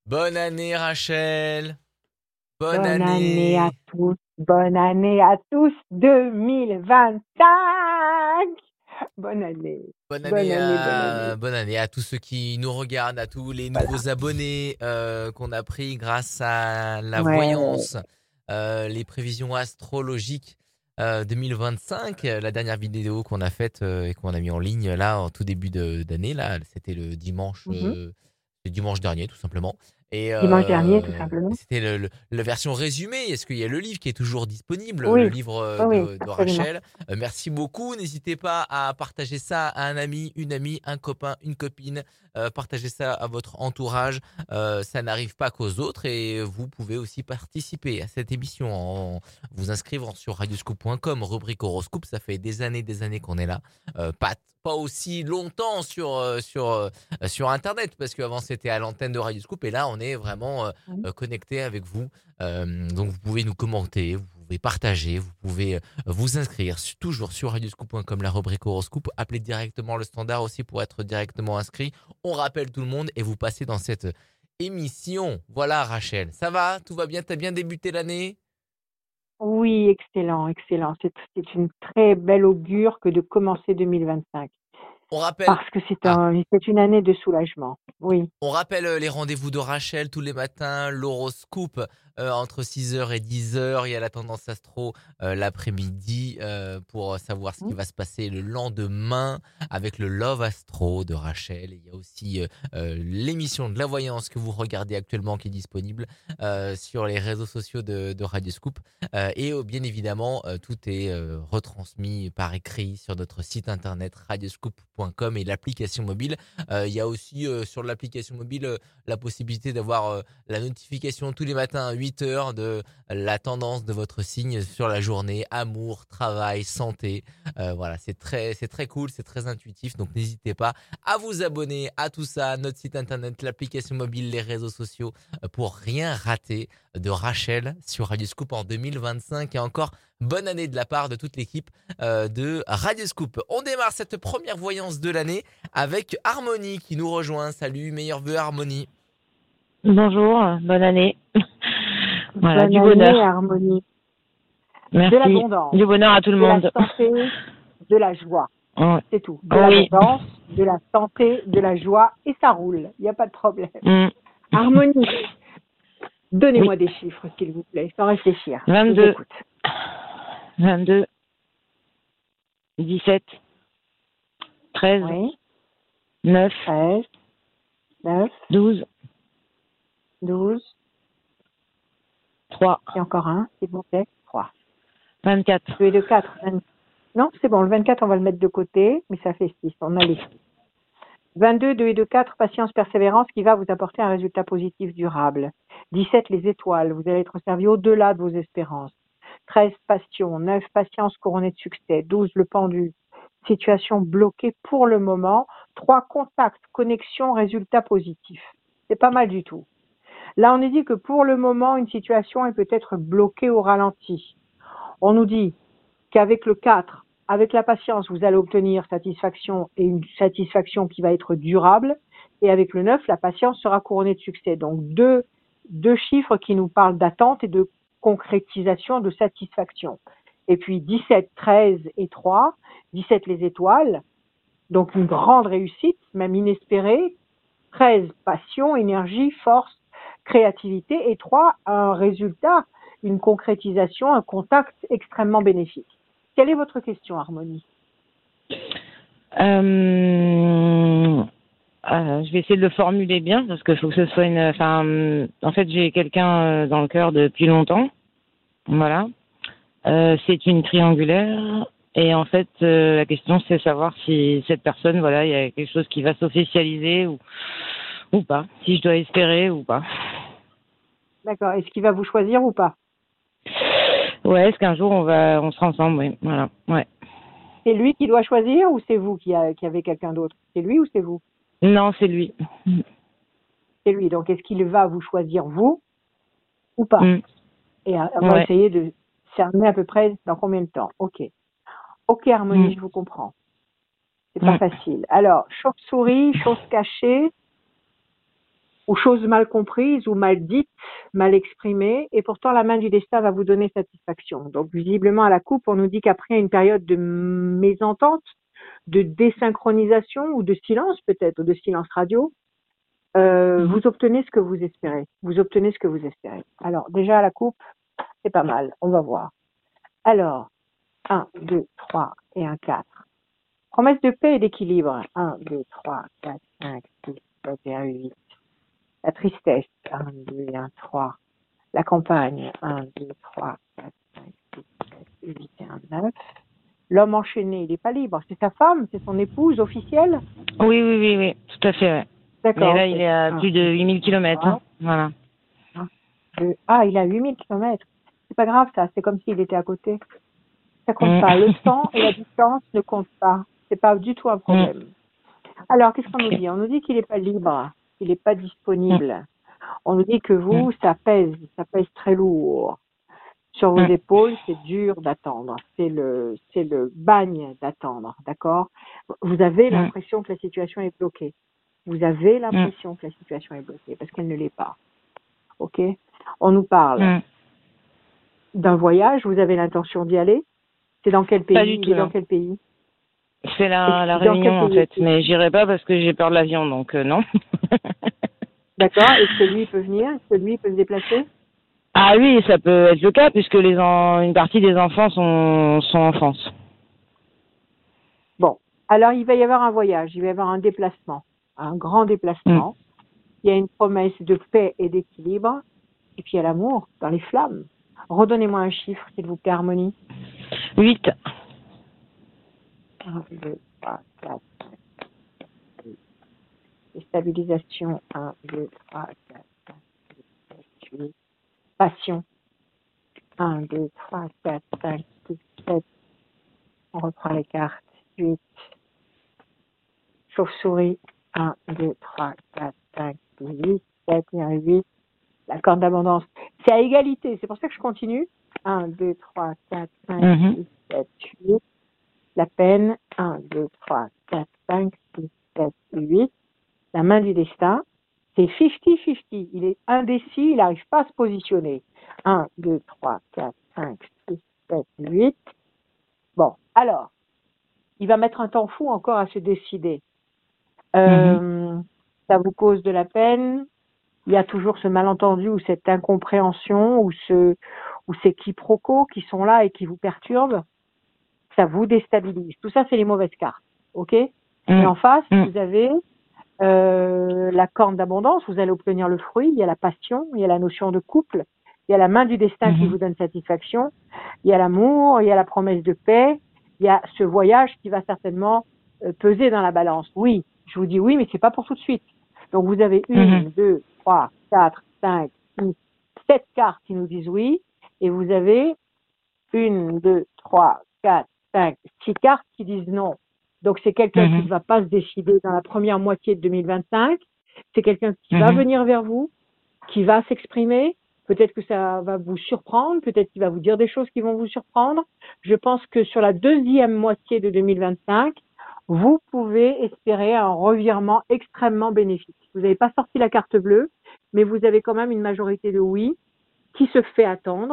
Bonne année Rachel, bonne Bonne année à année. tous. Bonne année à tous. 2025. Bonne année. Bonne Bonne année année, bonne année. à bonne année à tous ceux qui nous regardent, à tous les Voilà. nouveaux abonnés qu'on a pris grâce à la Ouais. voyance, les prévisions astrologiques 2025. La dernière vidéo qu'on a faite et qu'on a mis en ligne là en tout début d'année là, c'était Mhm. le dimanche dernier tout simplement. Et Dimanche dernier, tout simplement. c'était la version résumée. Est-ce qu'il y a le livre qui est toujours disponible, le Oui, livre oui, oui, de absolument. Rachel? Merci beaucoup. N'hésitez pas à partager ça à un ami, une amie, un copain, une copine. Partagez ça à votre entourage. Ça n'arrive pas qu'aux autres et vous pouvez aussi participer à cette émission en vous inscrivant sur radioscoop.com, rubrique horoscope. Ça fait des années qu'on est là. Pas aussi longtemps sur Internet parce qu'avant c'était à l'antenne de Radioscoop et là on est vraiment Oui. connecté avec vous. Donc vous pouvez nous commenter, vous pouvez partager, vous pouvez vous inscrire toujours sur radioscoop.com, la rubrique horoscope. Appelez directement le standard aussi pour être directement inscrit. On rappelle tout le monde et vous passez dans cette émission. Voilà Rachel, ça va? Tout va bien? T'as bien débuté l'année? Oui, excellent, excellent. C'est une très belle augure que de commencer 2025. On rappelle... Parce que Ah, c'est une année de soulagement. Oui. On rappelle les rendez-vous de Rachel tous les matins, l'horoscope entre 6 heures et 10 heures. Il y a la tendance astro l'après-midi pour savoir ce qui Mhm. va se passer le lendemain avec le Love Astro de Rachel. Et il y a aussi l'émission de la voyance que vous regardez actuellement qui est disponible sur les réseaux sociaux de Radioscoop. Bien évidemment, tout est retransmis par écrit sur notre site internet radioscoop.com et l'application mobile. Il y a aussi sur l'application mobile la possibilité d'avoir la notification tous les matins à 8 heures de la tendance de votre signe sur la journée, amour, travail, santé. Voilà, c'est très cool, c'est très intuitif. Donc n'hésitez pas à vous abonner à tout ça, notre site internet, l'application mobile, les réseaux sociaux, pour rien rater de Rachel sur Radio Scoop en 2025. Et encore, bonne année de la part de toute l'équipe de Radio Scoop. On démarre cette première voyance de l'année avec Harmonie qui nous rejoint. Salut, meilleurs vœux Harmonie. Bonjour, bonne année. Voilà, Bonne du année, bonheur. harmonie. De Merci. l'abondance, Du bonheur à tout le de la monde. santé, de la joie. Oh, C'est tout. De oh oui. l'abondance, de la santé, de la joie, et ça roule. Il n'y a pas de problème. Mm. Harmonie, Oui. donnez-moi des chiffres, s'il vous plaît, sans réfléchir. Je vous 22, écoute. 22, 17, 13, Oui. 9, 13, 9, 12, 12, 3, et encore un, s'il vous plaît. 3. 24. 2 et 2, 4. Non, c'est bon, le 24, on va le mettre de côté, mais ça fait 6. On a les 6. 22, 2 et 2, 4, patience, persévérance, qui va vous apporter un résultat positif durable. 17, les étoiles, vous allez être servi au-delà de vos espérances. 13, passion. 9, patience couronnée de succès. 12, le pendu. Situation bloquée pour le moment. 3, contact, connexion, résultat positif. C'est pas mal du tout. Là, on nous dit que pour le moment, une situation est peut-être bloquée au ralenti. On nous dit qu'avec le 4, avec la patience, vous allez obtenir satisfaction et une satisfaction qui va être durable. Et avec le 9, la patience sera couronnée de succès. Donc, deux chiffres qui nous parlent d'attente et de concrétisation, de satisfaction. Et puis 17, 13 et 3, 17 les étoiles, donc une grande réussite, même inespérée. 13, passion, énergie, force, créativité. Et 3, un résultat, une concrétisation, un contact extrêmement bénéfique. Quelle est votre question, Harmonie? Je vais essayer de le formuler bien parce qu'il faut que ce soit une. Enfin, en fait, j'ai quelqu'un dans le cœur depuis longtemps. Voilà. C'est une triangulaire. Et en fait, la question, c'est savoir si cette personne, voilà, il y a quelque chose qui va s'officialiser ou pas. Si je dois espérer ou pas. D'accord. Est-ce qu'il va vous choisir ou pas? Ouais, est-ce qu'un jour on sera ensemble, oui. Voilà. Ouais. C'est lui qui doit choisir ou c'est vous qui avez quelqu'un d'autre? C'est lui ou c'est vous? Non, c'est lui. C'est lui. Donc, est-ce qu'il va vous choisir vous ou pas? Mm. Et on va Ouais. essayer de cerner à peu près dans combien de temps. Ok. Ok, Harmonie, Mm. je vous comprends. C'est pas Mm. facile. Alors, chauve-souris, chose cachée ou choses mal comprises ou mal dites, mal exprimées, et pourtant la main du destin va vous donner satisfaction. Donc visiblement à la coupe, on nous dit qu'après une période de mésentente, de désynchronisation ou de silence peut-être, ou de silence radio, vous obtenez ce que vous espérez. Vous obtenez ce que vous espérez. Alors déjà à la coupe, c'est pas mal, on va voir. Alors, 1, 2, 3 et un 4. Promesse de paix et d'équilibre. 1, 2, 3, 4, 5, 6, 7 et un 8. La tristesse. 1, 2 et un 3. La campagne. 1, 2, 3, 4, 5, 6, 7, 8 et un 9. L'homme enchaîné, il n'est pas libre. C'est sa femme, c'est son épouse officielle. Oui, tout à fait, ouais. D'accord. Mais là, il est à plus de 8000 km. Hein. Voilà. Il a 8000 km. C'est pas grave, ça. C'est comme s'il était à côté. Ça compte pas. Le temps et la distance ne comptent pas. C'est pas du tout un problème. Alors, qu'est-ce qu'on nous dit? On nous dit qu'il n'est pas libre, qu'il n'est pas disponible. On nous dit que vous, ça pèse très lourd. Sur vos épaules, c'est dur d'attendre. C'est le bagne d'attendre, d'accord? Vous avez l'impression que la situation est bloquée. Vous avez l'impression que la situation est bloquée parce qu'elle ne l'est pas. Ok? On nous parle d'un voyage. Vous avez l'intention d'y aller? C'est dans quel pays? Pas du tout. Dans quel pays? C'est la Réunion en fait, mais j'irai pas parce que j'ai peur de l'avion, donc non. D'accord. Est-ce que lui peut venir? Est-ce que lui peut se déplacer? Ah oui, ça peut être le cas puisque une partie des enfants sont en France. Bon, alors il va y avoir un voyage, il va y avoir un déplacement, un grand déplacement. Il y a une promesse de paix et d'équilibre, et puis il y a l'amour dans les flammes. Redonnez-moi un chiffre, s'il vous plaît, Harmonie. 8. 1, 2, 3, 4, 5, 6. Stabilisation. 1, 2, 3, 4, 5, 6, 7, 8. Passion. 1, 2, 3, 4, 5, 6, 7. On reprend les cartes. 8. Chauve-souris. 1, 2, 3, 4, 5, 6, 8, 7 et un 8. La corde d'abondance. C'est à égalité. C'est pour ça que je continue. 1, 2, 3, 4, 5, 6, 7, 8. La peine. 1, 2, 3, 4, 5, 6, 7, 8. La main du destin. C'est 50-50. Il est indécis. Il n'arrive pas à se positionner. 1, 2, 3, 4, 5, 6, 7, 8. Bon, alors, il va mettre un temps fou encore à se décider. Ça vous cause de la peine. Il y a toujours ce malentendu ou cette incompréhension ou ces quiproquos qui sont là et qui vous perturbent. Ça vous déstabilise. Tout ça, c'est les mauvaises cartes. OK? Et en face, vous avez la corne d'abondance. Vous allez obtenir le fruit. Il y a la passion. Il y a la notion de couple. Il y a la main du destin qui vous donne satisfaction. Il y a l'amour. Il y a la promesse de paix. Il y a ce voyage qui va certainement peser dans la balance. Oui, je vous dis oui, mais c'est pas pour tout de suite. Donc vous avez 1, 2, 3, 4, 5, 6, 7 cartes qui nous disent oui, et vous avez 1, 2, 3, 4, 5, 6 cartes qui disent non. Donc c'est quelqu'un qui ne va pas se décider dans la première moitié de 2025. C'est quelqu'un qui va venir vers vous, qui va s'exprimer. Peut-être que ça va vous surprendre, peut-être qu'il va vous dire des choses qui vont vous surprendre. Je pense que sur la deuxième moitié de 2025, vous pouvez espérer un revirement extrêmement bénéfique. Vous n'avez pas sorti la carte bleue, mais vous avez quand même une majorité de oui qui se fait attendre.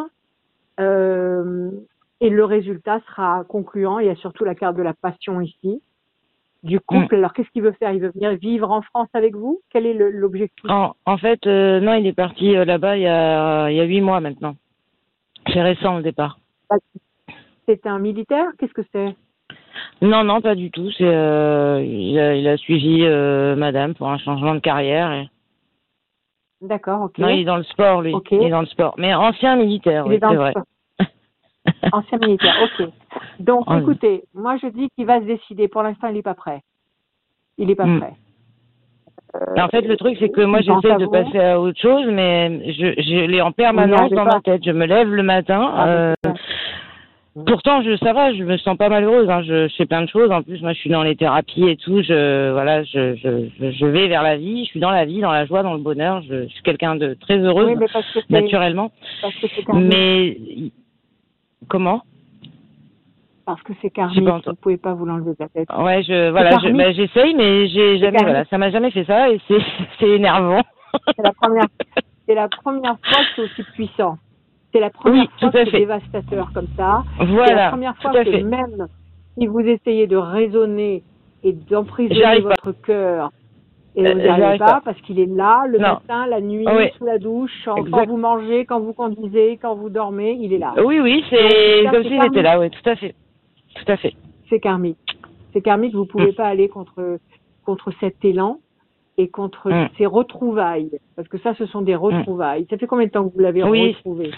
Et le résultat sera concluant. Il y a surtout la carte de la passion ici, du couple. Alors, qu'est-ce qu'il veut faire? Il veut venir vivre en France avec vous? Quel est l'objectif? En fait, non, il est parti là-bas il y a 8 mois maintenant. C'est récent le départ. C'est un militaire? Qu'est-ce que c'est? Non, pas du tout. C'est il a suivi madame pour un changement de carrière. Et... D'accord, ok. Non, il est dans le sport, lui. Okay. Il est dans le sport. Mais ancien militaire, oui, c'est vrai. Ancien militaire, ok. Donc, écoutez, moi je dis qu'il va se décider. Pour l'instant, il n'est pas prêt. Il n'est pas prêt. En fait, le truc, c'est que moi, j'essaie de passer à autre chose, mais je l'ai en permanence dans ma tête. Je me lève le matin. Pourtant, ça va, je me sens pas malheureuse. Hein. Je fais plein de choses. En plus, moi, je suis dans les thérapies et tout. Je vais vers la vie. Je suis dans la vie, dans la joie, dans le bonheur. Je suis quelqu'un de très heureuse, naturellement. Mais comment? Parce que c'est karmique, vous ne pouvez pas vous l'enlever de la tête. Ouais, j'essaye, mais j'ai jamais, ça m'a jamais fait ça et c'est énervant. C'est la première fois que c'est aussi puissant. C'est la première fois que c'est dévastateur comme ça. Voilà, c'est la première fois que même si vous essayez de raisonner et d'emprisonner votre cœur, et vous n'y arrivez pas parce qu'il est là, le matin, la nuit, sous la douche, quand vous mangez, quand vous conduisez, quand vous dormez, il est là. Oui, c'est comme s'il était là, oui, tout à fait. Tout à fait. C'est karmique. C'est karmique, vous ne pouvez pas aller contre cet élan et contre ces retrouvailles. Parce que ça, ce sont des retrouvailles. Ça fait combien de temps que vous l'avez retrouvé?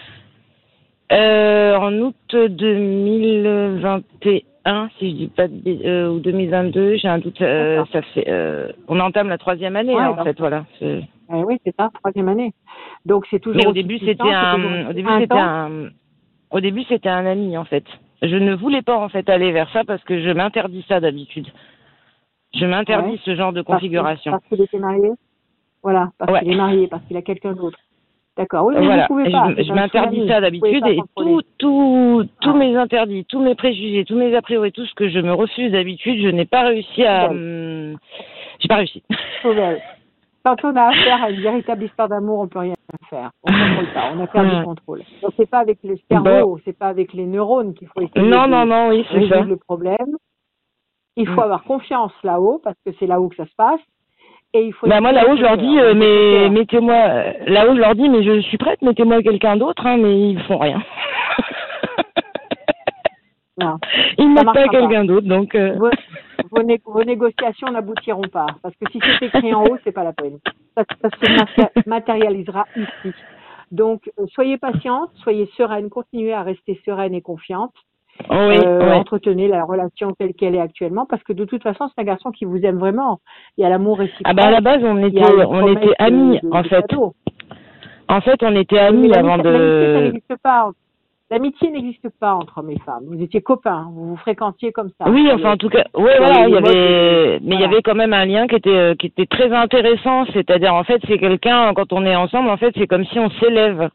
En août 2021, si je dis pas ou 2022, j'ai un doute. Ça fait, on entame la 3e année, en fait, voilà. Oui, c'est ça, 3e année. Donc c'est toujours. Mais au début, c'était un ami, en fait. Je ne voulais pas, en fait, aller vers ça parce que je m'interdis ça d'habitude. Je m'interdis ce genre de configuration. Parce qu'il était marié. Voilà, parce qu'il est marié, parce qu'il a quelqu'un d'autre. D'accord, oui, mais voilà. vous pouvez pas. Je m'interdis ça d'habitude et tous mes interdits, tous mes préjugés, tous mes a priori, tout ce que je me refuse d'habitude, je n'ai pas réussi à... J'ai pas réussi. Quand on a affaire à une véritable histoire d'amour, on peut rien faire. On ne contrôle pas, on a perdu le contrôle. Donc c'est pas avec le cerveau, c'est pas avec les neurones qu'il faut essayer de résoudre le problème. Il faut avoir confiance là-haut, parce que c'est là-haut que ça se passe. Et il faut moi là-haut je leur dis mettez-moi là-haut je leur dis mais je suis prête, mettez-moi quelqu'un d'autre, mais ils font rien. Non, ils ne mettent pas quelqu'un d'autre, donc vos négociations n'aboutiront pas, parce que si c'est écrit en haut, c'est pas la peine. Ça se matérialisera ici. Donc soyez patiente, soyez sereine, continuez à rester sereine et confiante. Entretenez la relation telle qu'elle est actuellement, parce que de toute façon c'est un garçon qui vous aime vraiment. Il y a l'amour réciproque. À la base on était amis en fait. En fait on était amis avant de. L'amitié ça n'existe pas. L'amitié n'existe pas entre hommes et femmes. Vous étiez copains, vous vous fréquentiez comme ça. Oui, enfin en tout cas, il y avait quand même un lien qui était très intéressant. C'est-à-dire en fait c'est quelqu'un, quand on est ensemble en fait c'est comme si on s'élève.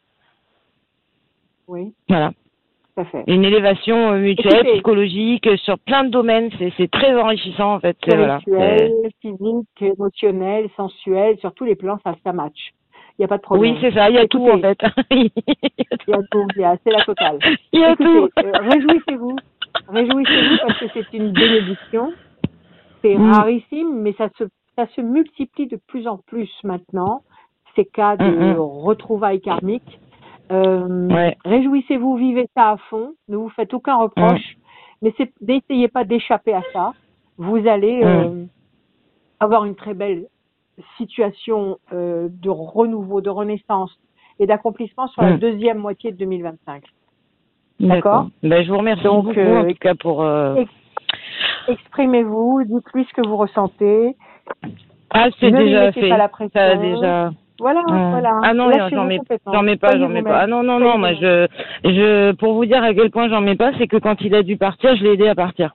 Oui. Voilà. Fait. Une élévation mutuelle, psychologique, sur plein de domaines. C'est très enrichissant, en fait. Spirituel, physique, émotionnel, sensuel, sur tous les plans, ça match. Il n'y a pas de problème. Oui, c'est ça, il y a tout, en fait. Il y a tout, c'est la totale. Il y a tout. Réjouissez-vous parce que c'est une bénédiction. C'est rarissime, mais ça se multiplie de plus en plus maintenant, ces cas de retrouvailles karmiques. Réjouissez-vous, vivez ça à fond, ne vous faites aucun reproche, mais n'essayez pas d'échapper à ça. Vous allez avoir une très belle situation de renouveau, de renaissance et d'accomplissement sur la 2e moitié de 2025. D'accord. Je vous remercie beaucoup en tout cas pour... Exprimez-vous, dites-lui ce que vous ressentez. C'est déjà fait. Pas la pression. Ça a déjà... Voilà. Ah non, j'en mets pas. Ah non, moi pour vous dire à quel point j'en mets pas, c'est que quand il a dû partir, je l'ai aidé à partir.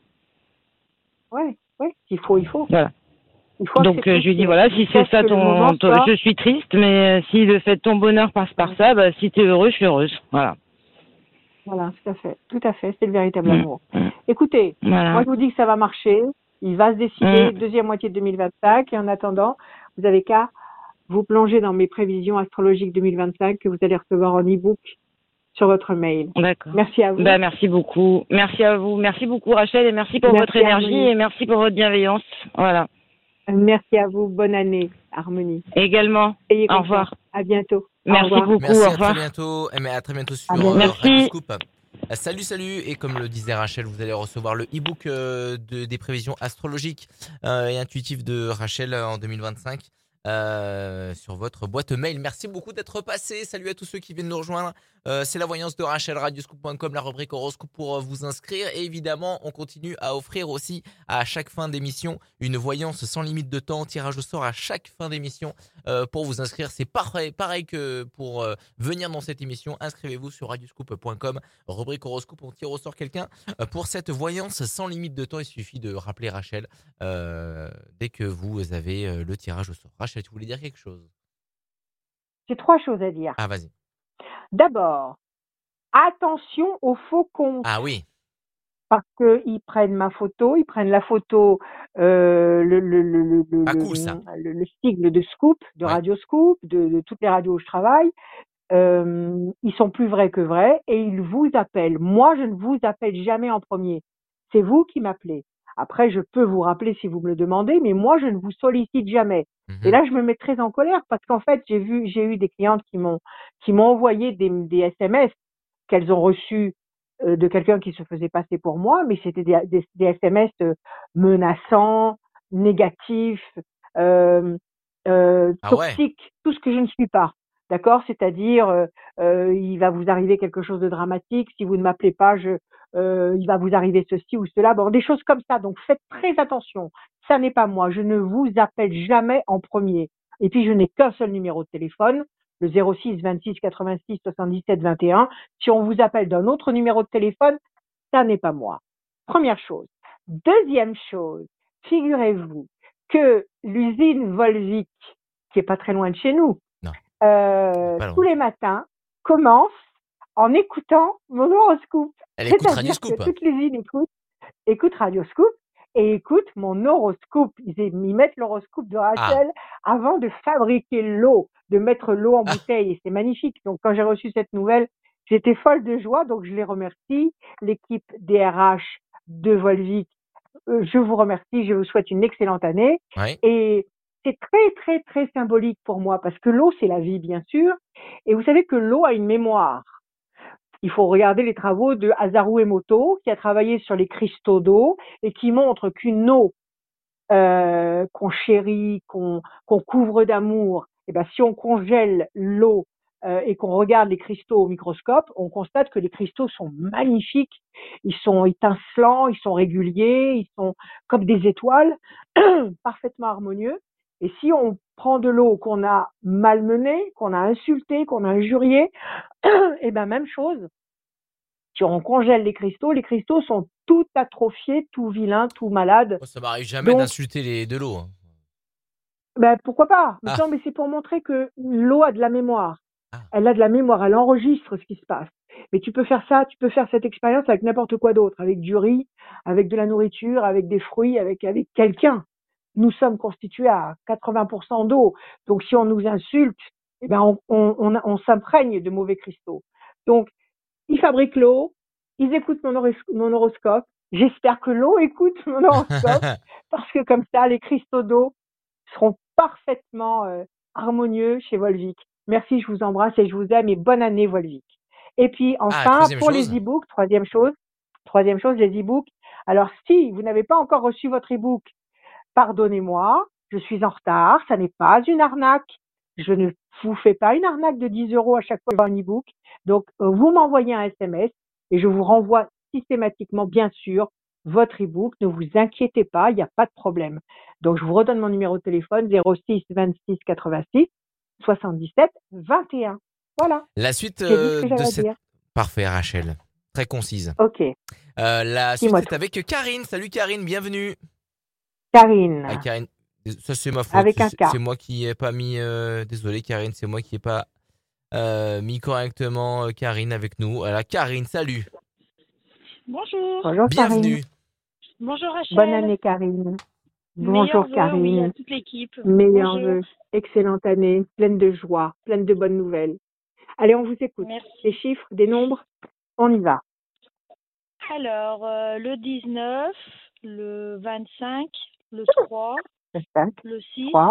Oui, il faut. Voilà. Donc je lui dis voilà, si c'est ça je suis triste, mais si le fait de ton bonheur passe par ça, si tu es heureux, je suis heureuse. Voilà. Voilà, tout à fait, c'est le véritable amour. Écoutez, moi je vous dis que ça va marcher, il va se décider 2e moitié de 2025, et en attendant, vous avez qu'à vous plonger dans mes prévisions astrologiques 2025 que vous allez recevoir en e-book sur votre mail. D'accord. Merci à vous. Merci beaucoup. Merci à vous. Merci beaucoup Rachel et merci pour votre énergie et merci pour votre bienveillance. Voilà. Merci à vous. Bonne année, Harmonie. Également. Au revoir. À bientôt. Merci beaucoup. Merci, au revoir. À très bientôt sur Radio Scoop. Salut et comme le disait Rachel, vous allez recevoir le e-book des prévisions astrologiques et intuitives de Rachel en 2025 sur votre boîte mail. Merci beaucoup d'être passé. Salut à tous ceux qui viennent nous rejoindre. C'est la voyance de Rachel, radioscoop.com, la rubrique horoscope pour vous inscrire. Et évidemment, on continue à offrir aussi à chaque fin d'émission une voyance sans limite de temps, tirage au sort à chaque fin d'émission pour vous inscrire. C'est pareil que pour venir dans cette émission. Inscrivez-vous sur radioscoop.com, rubrique horoscope, on tire au sort quelqu'un pour cette voyance sans limite de temps. Il suffit de rappeler Rachel dès que vous avez le tirage au sort. Rachel, tu voulais dire quelque chose? J'ai 3 choses à dire. Ah, vas-y. D'abord, attention aux faux comptes. Ah oui. Parce qu'ils prennent ma photo, ils prennent la photo, Pas cool ça. le sigle de Scoop, de Ouais. Radio Scoop, de toutes les radios où je travaille. Ils sont plus vrais que vrais et ils vous appellent. Moi, je ne vous appelle jamais en premier. C'est vous qui m'appelez. Après, je peux vous rappeler si vous me le demandez, mais moi, je ne vous sollicite jamais. Et Mhm. là, je me mets très en colère parce qu'en fait, j'ai eu des clientes qui m'ont envoyé des SMS qu'elles ont reçus de quelqu'un qui se faisait passer pour moi, mais c'était des SMS menaçants, négatifs, euh, Ah ouais. toxiques, tout ce que je ne suis pas. D'accord? C'est-à-dire, il va vous arriver quelque chose de dramatique. Si vous ne m'appelez pas, il va vous arriver ceci ou cela. Bon, des choses comme ça. Donc, faites très attention. Ça n'est pas moi. Je ne vous appelle jamais en premier. Et puis, je n'ai qu'un seul numéro de téléphone, le 06 26 86 77 21. Si on vous appelle d'un autre numéro de téléphone, ça n'est pas moi. Première chose. Deuxième chose, figurez-vous que l'usine Volvic, qui est pas très loin de chez nous, Non, pas tous loin. les matins, commence en écoutant mon horoscope. Elle écoute Radio C'est-à-dire que Scoop. toute l'usine écoute Radio Scoop et écoute mon horoscope. Ils mettent l'horoscope de Ah. Rachel avant de fabriquer l'eau, de mettre l'eau en bouteille. Et c'est magnifique. Donc, quand j'ai reçu cette nouvelle, j'étais folle de joie. Donc, je les remercie. L'équipe DRH de Volvic, je vous remercie. Je vous souhaite une excellente année. Ouais. Et c'est très, très, très symbolique pour moi parce que l'eau, c'est la vie, bien sûr. Et vous savez que l'eau a une mémoire. Il faut regarder les travaux de Hazaru Emoto, qui a travaillé sur les cristaux d'eau et qui montre qu'une eau qu'on chérit, qu'on couvre d'amour, et ben si on congèle l'eau et qu'on regarde les cristaux au microscope, on constate que les cristaux sont magnifiques, ils sont étincelants, ils sont réguliers, ils sont comme des étoiles, parfaitement harmonieux. Et si on prend de l'eau qu'on a malmenée, qu'on a insultée, qu'on a injuriée, et ben même chose. Si on congèle les cristaux sont tout atrophiés, tout vilains, tout malades. Moi, ça m'arrive jamais Donc, d'insulter de l'eau, hein. ben, pourquoi pas? Mais Ah. non, mais c'est pour montrer que l'eau a de la mémoire. Ah. Elle a de la mémoire, elle enregistre ce qui se passe. Mais tu peux faire ça, tu peux faire cette expérience avec n'importe quoi d'autre, avec du riz, avec de la nourriture, avec des fruits, avec quelqu'un. Nous sommes constitués à 80% d'eau. Donc, si on nous insulte, eh ben, on s'imprègne de mauvais cristaux. Donc, ils fabriquent l'eau, ils écoutent mon horoscope. J'espère que l'eau écoute mon horoscope parce que comme ça, les cristaux d'eau seront parfaitement harmonieux chez Volvic. Merci, je vous embrasse et je vous aime et bonne année Volvic. Et puis Ah, enfin, troisième pour les chose. e-books, troisième chose, les e-books. Alors si vous n'avez pas encore reçu votre e-book, pardonnez-moi, je suis en retard, ça n'est pas une arnaque. Je ne vous fais pas une arnaque de 10 € à chaque fois un e-book. Donc, vous m'envoyez un SMS et je vous renvoie systématiquement, bien sûr, votre e-book. Ne vous inquiétez pas, il n'y a pas de problème. Donc, je vous redonne mon numéro de téléphone 06 26 86 77 21. Voilà, La suite j'ai dit ce que de j'avais à cette... dire. Parfait, Rachel. Très concise. Ok, La suite, dis-moi c'est tout. avec Karine. Salut Karine, bienvenue. Ah, Karine, Karine, ça c'est ma faute. avec un K. C'est moi qui ai pas mis... Désolé Karine, c'est moi qui ai pas mis correctement Karine avec nous. Voilà, Karine, salut. Bonjour. Bonjour Karine. Bienvenue. Bonjour Bonne Rachel. année Karine. Meilleurs Bonjour vœux, oui, à Karine. toute l'équipe. Meilleurs Bonjour. vœux. Excellente année, pleine de joie, pleine de bonnes nouvelles. Allez, on vous écoute. Merci. Des chiffres, des nombres, on y va. Alors, le 19, le 25, le 3, 5, le 6, 3,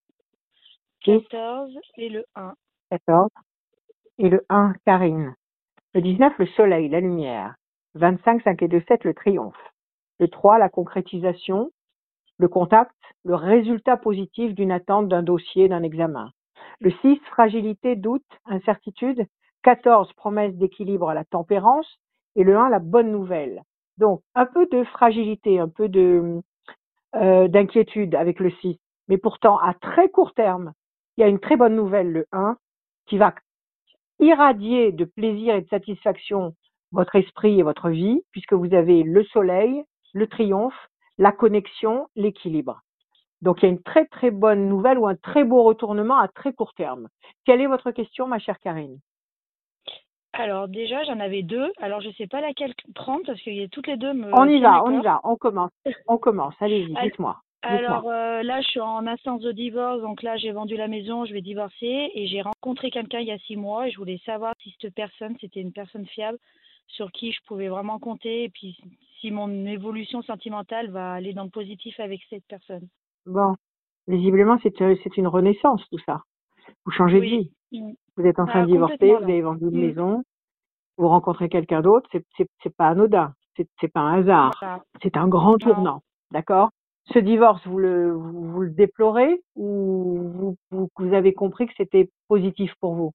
6, 14 et le 1. 14 et le 1, Karine. Le 19, le soleil, la lumière. 25, 5 et 2, 7, le triomphe. Le 3, la concrétisation, le contact, le résultat positif d'une attente, d'un dossier, d'un examen. Le 6, fragilité, doute, incertitude. 14, promesse d'équilibre à la tempérance. Et le 1, la bonne nouvelle. Donc, un peu de fragilité, un peu d'inquiétude avec le 6. Mais pourtant, à très court terme, il y a une très bonne nouvelle, le 1, qui va irradier de plaisir et de satisfaction votre esprit et votre vie, puisque vous avez le soleil, le triomphe, la connexion, l'équilibre. Donc, il y a une très, très bonne nouvelle ou un très beau retournement à très court terme. Quelle est votre question, ma chère Karine? Alors déjà, j'en avais deux. Alors je sais pas laquelle prendre parce que toutes les deux On me y tiennent à va, on y cœur. va, on commence, allez-y, Al- dites-moi, dites-moi. Alors là, je suis en instance de divorce, donc là, j'ai vendu la maison, je vais divorcer et j'ai rencontré quelqu'un il y a 6 mois et je voulais savoir si cette personne, c'était une personne fiable sur qui je pouvais vraiment compter et puis si mon évolution sentimentale va aller dans le positif avec cette personne. Bon, visiblement, c'est une renaissance, tout ça. Vous changez de Oui. vie. Mm. Vous êtes en train Ah, de divorcer, complètement vous là. avez vendu une Mm. maison, vous rencontrez quelqu'un d'autre, c'est pas anodin, c'est pas un hasard, Voilà. c'est un grand Non. tournant, d'accord? Ce divorce, vous le déplorez ou vous avez compris que c'était positif pour vous?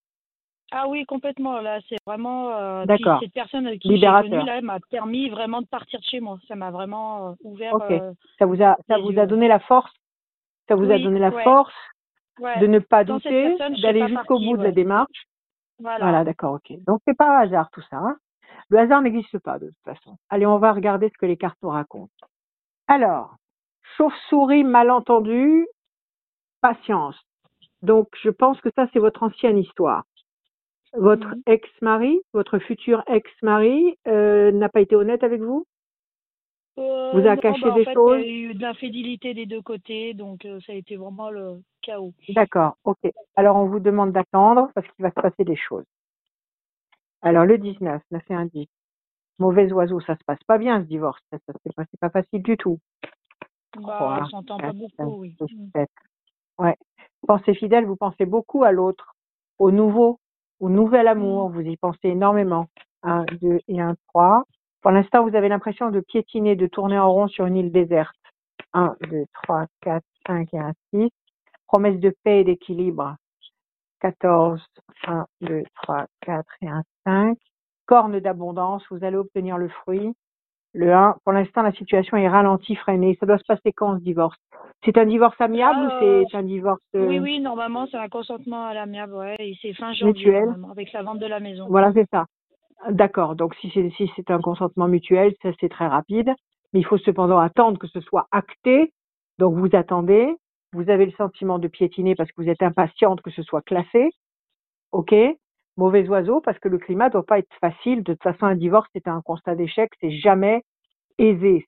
Ah oui, complètement. Là, c'est vraiment. Puis D'accord, cette personne avec qui j'ai connu libérateur. là m'a permis vraiment de partir de chez moi. Ça m'a vraiment ouvert Ok, ça les vous yeux a là. donné la force, ça vous a Oui, donné la ouais, force ouais. de ne pas Sans cette douter, personne, je serais d'aller pas jusqu'au partie, bout de la ouais. démarche. Voilà. Voilà, d'accord, ok. Donc c'est pas un hasard tout ça, hein. Le hasard n'existe pas de toute façon. Allez, on va regarder ce que les cartes nous racontent. Alors, chauve-souris malentendu, patience. Donc je pense que ça c'est votre ancienne histoire. Votre Mhm. ex-mari, votre futur ex-mari n'a pas été honnête avec vous? Vous a Non, caché bah en des fait, il y a choses? eu de l'infidélité des deux côtés, donc ça a été vraiment le chaos. D'accord, ok. Alors on vous demande d'attendre parce qu'il va se passer des choses. Alors le 19, 9 et un 10. Mauvais oiseau, ça se passe pas bien ce divorce. C'est pas facile du tout. Bah, 3, on s'entend pas 4, 5, beaucoup, oui. 6, 7. Ouais. Pensez fidèle, vous pensez beaucoup à l'autre, au nouveau, au nouvel Mm. amour, vous y pensez énormément. Un, 2 et un 3. Pour l'instant, vous avez l'impression de piétiner, de tourner en rond sur une île déserte. Un, 2, 3, 4, 5 et un 6. Promesse de paix et d'équilibre. 14, 1, 2, 3, 4 et un 5. Corne d'abondance, vous allez obtenir le fruit. Le 1, pour l'instant, la situation est ralentie, freinée. Ça doit se passer quand ce divorce? C'est un divorce amiable ou Là, c'est un divorce oui, oui, normalement, c'est un consentement à l'amiable, ouais, et c'est fin janvier, mutuel? normalement, avec la vente de la maison. Voilà, c'est ça. D'accord. Donc, si c'est un consentement mutuel, ça c'est très rapide. Mais il faut cependant attendre que ce soit acté. Donc, vous attendez. Vous avez le sentiment de piétiner parce que vous êtes impatiente que ce soit classé. OK? Mauvais oiseau parce que le climat doit pas être facile. De toute façon, un divorce, c'est un constat d'échec. C'est jamais aisé.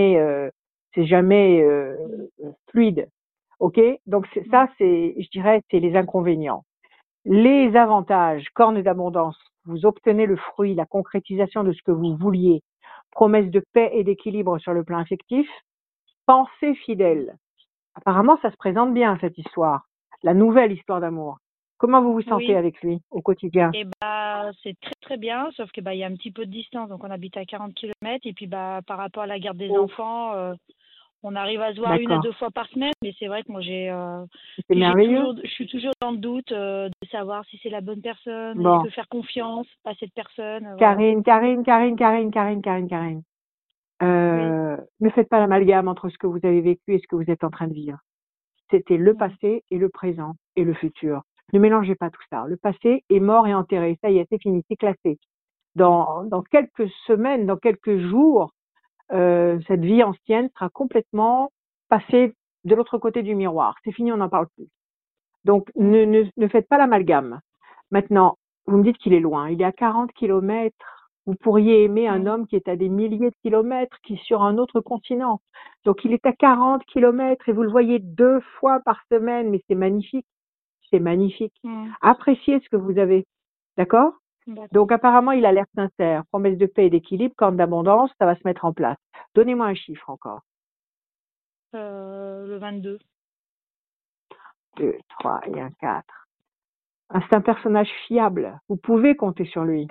C'est jamais fluide. OK? Donc, Mm. ça, je dirais, c'est les inconvénients. Les avantages, corne d'abondance, vous obtenez le fruit, la concrétisation de ce que vous vouliez, promesse de paix et d'équilibre sur le plan affectif, pensée fidèle. Apparemment, ça se présente bien, cette histoire, la nouvelle histoire d'amour. Comment vous vous sentez Oui, avec lui au quotidien? et bah c'est très très bien, sauf que bah il y a un petit peu de distance, donc on habite à 40 kilomètres, et puis bah par rapport à la garde des Oh, enfants, on arrive à se voir une à d'accord, deux fois par semaine, mais c'est vrai que moi c'est merveilleux. je suis toujours dans le doute de savoir si c'est la bonne personne, est-ce Bon, que faire confiance à cette personne, voilà. Karine. Oui. Ne faites pas l'amalgame entre ce que vous avez vécu et ce que vous êtes en train de vivre. C'était le Mm. passé et le présent et le futur. Ne mélangez pas tout ça. Le passé est mort et enterré. Ça y est, c'est fini, c'est classé. Dans quelques semaines, dans quelques jours, cette vie ancienne sera complètement passée de l'autre côté du miroir. C'est fini, on n'en parle plus. Donc, Mm. ne faites pas l'amalgame. Maintenant, vous me dites qu'il est loin. Il est à 40 kilomètres. Vous pourriez aimer un Mm. homme qui est à des milliers de kilomètres, qui est sur un autre continent. Donc, il est à 40 kilomètres et vous le voyez 2 fois par semaine, mais c'est magnifique. C'est magnifique. Mm. Appréciez ce que vous avez. D'accord? D'accord. Donc, apparemment, il a l'air sincère. Promesse de paix et d'équilibre, corne d'abondance, ça va se mettre en place. Donnez-moi un chiffre encore. Le 22. 2, 3 et un 4. Ah, c'est un personnage fiable. Vous pouvez compter sur lui.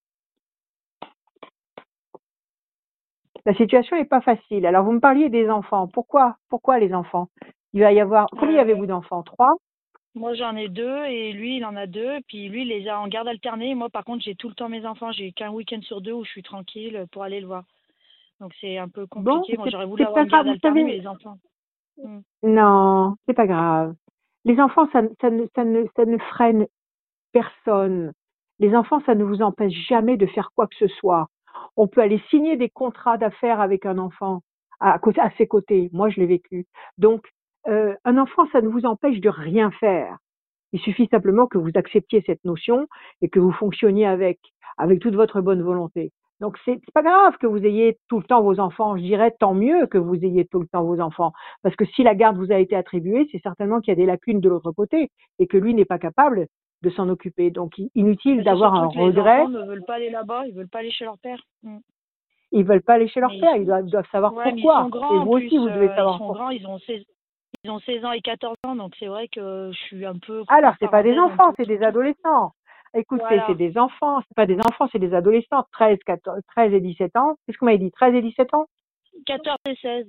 La situation n'est pas facile. Alors, vous me parliez des enfants. Pourquoi les enfants? Il va y avoir. Combien Euh, avez-vous d'enfants? 3? Moi, j'en ai deux et lui, il en a deux. Puis lui, il les a en garde alternée. Moi, par contre, j'ai tout le temps mes enfants. J'ai qu'un week-end sur deux où je suis tranquille pour aller le voir. Donc, c'est un peu Bon, compliqué. Moi, j'aurais voulu c'est avoir pas une grave. garde Vous alternée, savez, mais les enfants. Mm. non, c'est pas grave. Les enfants, ça ne freine personne. Les enfants, ça ne vous empêche jamais de faire quoi que ce soit. On peut aller signer des contrats d'affaires avec un enfant à ses côtés. Moi, je l'ai vécu. Donc, un enfant, ça ne vous empêche de rien faire. Il suffit simplement que vous acceptiez cette notion et que vous fonctionniez avec toute votre bonne volonté. Donc, c'est pas grave que vous ayez tout le temps vos enfants. Je dirais tant mieux que vous ayez tout le temps vos enfants. Parce que si la garde vous a été attribuée, c'est certainement qu'il y a des lacunes de l'autre côté et que lui n'est pas capable de s'en occuper. Donc, inutile Mais c'est d'avoir un surtout que les regret. enfants ne veulent pas aller là-bas, ils veulent pas aller chez leur père. Ils veulent pas aller chez leur Mais père. Ils doivent savoir ouais, mais ils pourquoi. sont Et grands en vous plus, aussi, vous devez ils savoir sont pourquoi. grands, ils ont 16 ans et 14 ans, donc c'est vrai que je suis un peu, Alors, entre c'est pas des parenthèses, un enfants, peu c'est des toutou. adolescents. Écoutez, c'est Voilà, des enfants, c'est pas des enfants, c'est des adolescents, 13, 14, 13 et 17 ans. Qu'est-ce que vous m'avez dit? 13 et 17 ans? 14 et 16.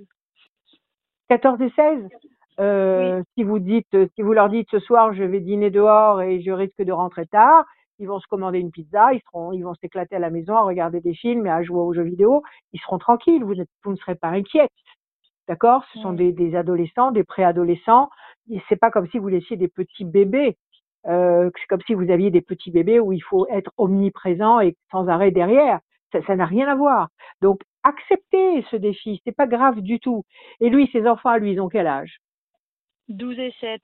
14 et 16? Oui, Si vous leur dites ce soir je vais dîner dehors et je risque de rentrer tard, ils vont se commander une pizza, ils vont s'éclater à la maison à regarder des films et à jouer aux jeux vidéo. Ils seront tranquilles, vous ne serez pas inquiète. D'accord? Ce sont des adolescents, des préadolescents. Et c'est pas comme si vous laissiez des petits bébés. C'est comme si vous aviez des petits bébés où il faut être omniprésent et sans arrêt derrière. Ça n'a rien à voir. Donc, acceptez ce défi. C'est pas grave du tout. Et lui, ses enfants, lui, ils ont quel âge? 12 et 7.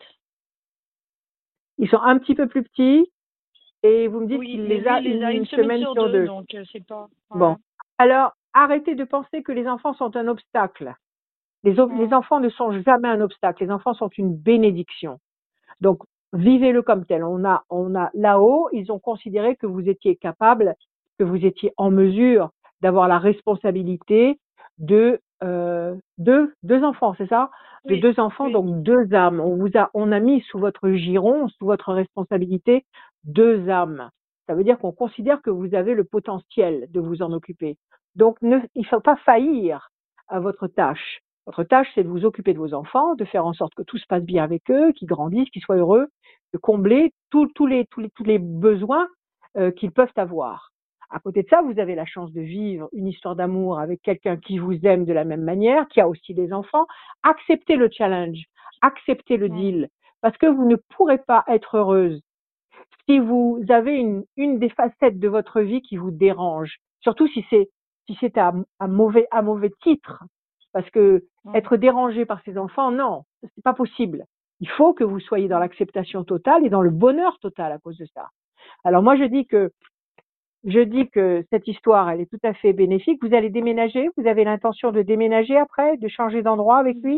Ils sont un petit peu plus petits et vous me dites Oui, qu'il mais les lui, a il les a une une semaine semaine sur sur deux, deux. donc c'est pas. Bon. Ouais. Alors, arrêtez de penser que les enfants sont un obstacle. Les enfants ne sont jamais un obstacle. Les enfants sont une bénédiction. Donc, vivez-le comme tel. On a là-haut, ils ont considéré que vous étiez capable, que vous étiez en mesure d'avoir la responsabilité de deux enfants, c'est ça? De Oui, deux enfants, oui. donc deux âmes. On a mis sous votre giron, sous votre responsabilité, deux âmes. Ça veut dire qu'on considère que vous avez le potentiel de vous en occuper. Donc, il ne faut pas faillir à votre tâche. Votre tâche, c'est de vous occuper de vos enfants, de faire en sorte que tout se passe bien avec eux, qu'ils grandissent, qu'ils soient heureux, de combler tous les besoins qu'ils peuvent avoir. À côté de ça, vous avez la chance de vivre une histoire d'amour avec quelqu'un qui vous aime de la même manière, qui a aussi des enfants. Acceptez le challenge, acceptez le deal, parce que vous ne pourrez pas être heureuse si vous avez une des facettes de votre vie qui vous dérange, surtout si c'est à mauvais titre, parce que être dérangé par ses enfants, non, c'est pas possible. Il faut que vous soyez dans l'acceptation totale et dans le bonheur total à cause de ça. Alors moi je dis que cette histoire, elle est tout à fait bénéfique. Vous allez déménager, vous avez l'intention de déménager après, de changer d'endroit avec lui?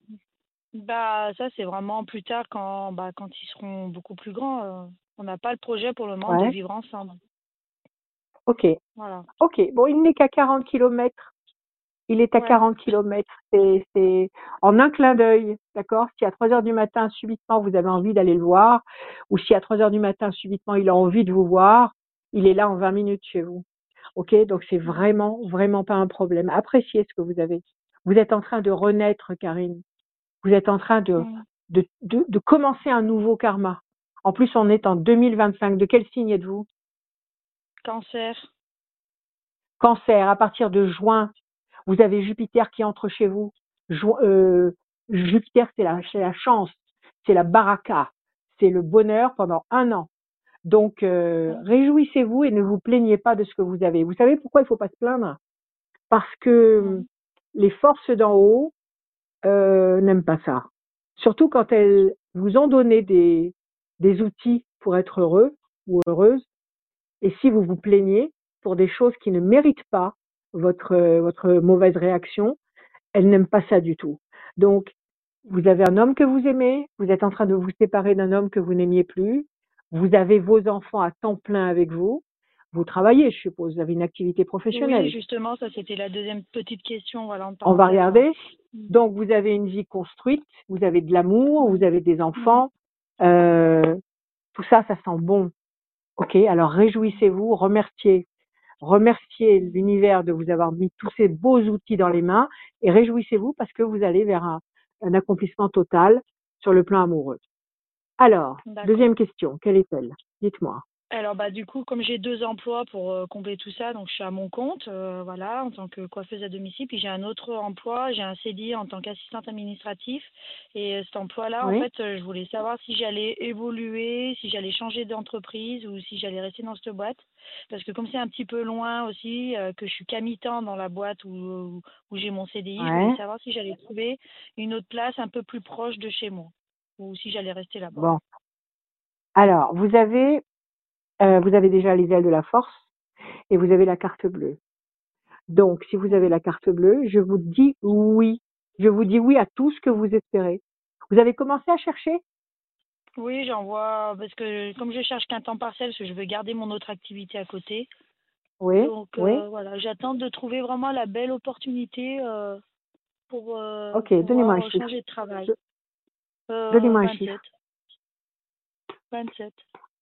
Bah, ça, c'est vraiment plus tard quand ils seront beaucoup plus grands. On n'a pas le projet pour le moment de Ouais. vivre ensemble. Ok. Voilà. Ok. Bon, il n'est qu'à 40 kilomètres. Il est à Ouais. 40 kilomètres. C'est en un clin d'œil, d'accord? Si à 3 heures du matin, subitement, vous avez envie d'aller le voir, ou si à 3 heures du matin, subitement, il a envie de vous voir, il est là en 20 minutes chez vous. Ok? Donc, c'est vraiment, vraiment pas un problème. Appréciez ce que vous avez. Vous êtes en train de renaître, Karine. Vous êtes en train de commencer un nouveau karma. En plus, on est en 2025. De quel signe êtes-vous? Cancer. Cancer, à partir de juin, vous avez Jupiter qui entre chez vous. Jupiter, c'est la chance, c'est la baraka, c'est le bonheur pendant un an. Donc, réjouissez-vous et ne vous plaignez pas de ce que vous avez. Vous savez pourquoi il ne faut pas se plaindre? Parce que les forces d'en haut n'aiment pas ça. Surtout quand elles vous ont donné des outils pour être heureux ou heureuse. Et si vous vous plaignez pour des choses qui ne méritent pas votre mauvaise réaction, elles n'aiment pas ça du tout. Donc, vous avez un homme que vous aimez, vous êtes en train de vous séparer d'un homme que vous n'aimiez plus, vous avez vos enfants à temps plein avec vous travaillez, je suppose, vous avez une activité Oui, professionnelle. justement, ça c'était la deuxième petite question, voilà, en On va parenthèse. regarder. Donc, vous avez une vie construite, vous avez de l'amour, vous avez des enfants, tout ça, ça sent bon. Ok, alors réjouissez-vous, remerciez l'univers de vous avoir mis tous ces beaux outils dans les mains et réjouissez-vous parce que vous allez vers un accomplissement total sur le plan amoureux. Alors, D'accord. deuxième question, quelle est-elle? Dites-moi. Alors bah du coup, comme j'ai 2 emplois pour combler tout ça, donc je suis à mon compte, voilà, en tant que coiffeuse à domicile. Puis j'ai un autre emploi, j'ai un CDI en tant qu'assistante administrative. Et cet emploi-là, en Oui, fait, je voulais savoir si j'allais évoluer, si j'allais changer d'entreprise ou si j'allais rester dans cette boîte. Parce que comme c'est un petit peu loin aussi, que je suis qu'à mi-temps dans la boîte où j'ai mon CDI, je voulais ouais, savoir si j'allais trouver une autre place un peu plus proche de chez moi ou si j'allais rester là-bas. bon. Alors, vous avez déjà les ailes de la force et vous avez la carte bleue. Donc, si vous avez la carte bleue, je vous dis oui. Je vous dis oui à tout ce que vous espérez. Vous avez commencé à chercher? Oui, j'en vois, parce que comme je cherche qu'un temps partiel, parce que je veux garder mon autre activité à côté. Oui, Donc oui. voilà, j'attends de trouver vraiment la belle opportunité pour Ok, donnez-moi un pouvoir chiffre. changer de travail. Donnez-moi un 27. chiffre. 27.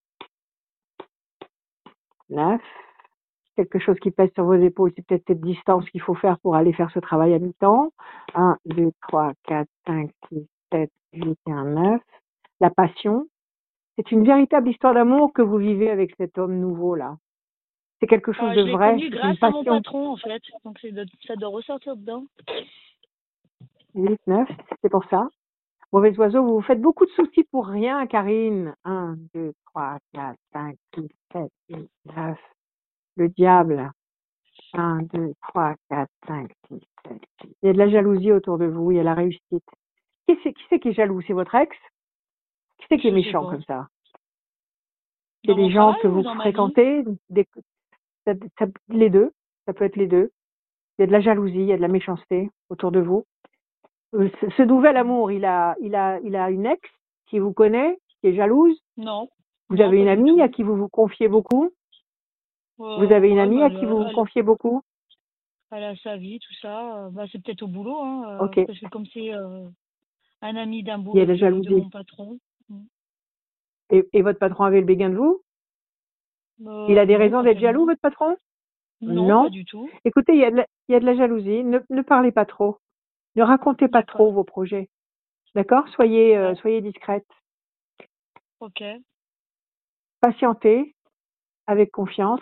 9. Quelque chose qui pèse sur vos épaules, c'est peut-être cette distance qu'il faut faire pour aller faire ce travail à mi-temps. 1, 2, 3, 4, 5, 6, 7, 8 et 1, 9. La passion, c'est une véritable histoire d'amour que vous vivez avec cet homme nouveau-là. C'est quelque chose Bah, de je l'ai vrai, connu c'est une grâce à mon passion. patron, en fait. Donc ça doit ressortir dedans. 8, 9, c'est pour ça. Mauvais oiseau, vous vous faites beaucoup de soucis pour rien, Karine. 1, 2, 3, 4, 5, 6, 7, 8, 9. Le diable. 1, 2, 3, 4, 5, 6, 7. Il y a de la jalousie autour de vous, il y a la réussite. Qui c'est qui est jaloux? C'est votre ex? Qui c'est qui est Je sais méchant pas. comme ça? C'est Dans mon des gens travail que ou vous dans ma vie? fréquentez, les deux, ça peut être les deux. Il y a de la jalousie, il y a de la méchanceté autour de vous. Ce nouvel amour, il a une ex qui vous connaît, qui est jalouse. Non. Vous Non, avez pas une du amie à tout. qui vous vous confiez beaucoup. Vous avez une Ouais, amie bah, à qui vous vous confiez beaucoup. elle a sa vie, tout ça. Bah, c'est peut-être au boulot, hein, Ok. parce que comme c'est un ami Il y a de la de jalousie. mon patron. Mm. Et votre patron avait le béguin de vous? Il a des Non, raisons pas d'être jaloux, tellement. votre patron? Non, pas Non. du tout. Écoutez, il y a de la jalousie. Ne parlez pas trop. Ne racontez pas trop D'accord. vos projets. D'accord? Soyez, Ouais. soyez discrète. Ok. Patientez avec confiance.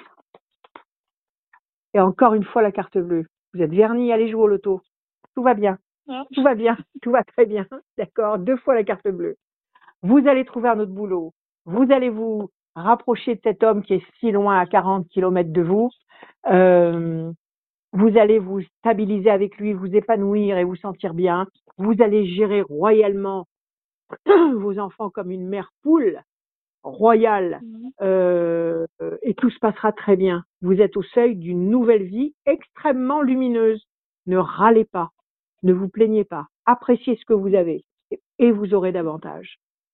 Et encore une fois, la carte bleue. Vous êtes vernis, allez jouer au loto. Tout va bien. Ah, Tout va bien. Tout va très bien. D'accord? 2 fois la carte bleue. Vous allez trouver un autre boulot. Vous allez vous rapprocher de cet homme qui est si loin à 40 kilomètres de vous. Euh, Vous allez vous stabiliser avec lui, vous épanouir et vous sentir bien. Vous allez gérer royalement vos enfants comme une mère poule royale, mhm. et tout se passera très bien. Vous êtes au seuil d'une nouvelle vie extrêmement lumineuse. Ne râlez pas, ne vous plaignez pas. Appréciez ce que vous avez et vous aurez davantage.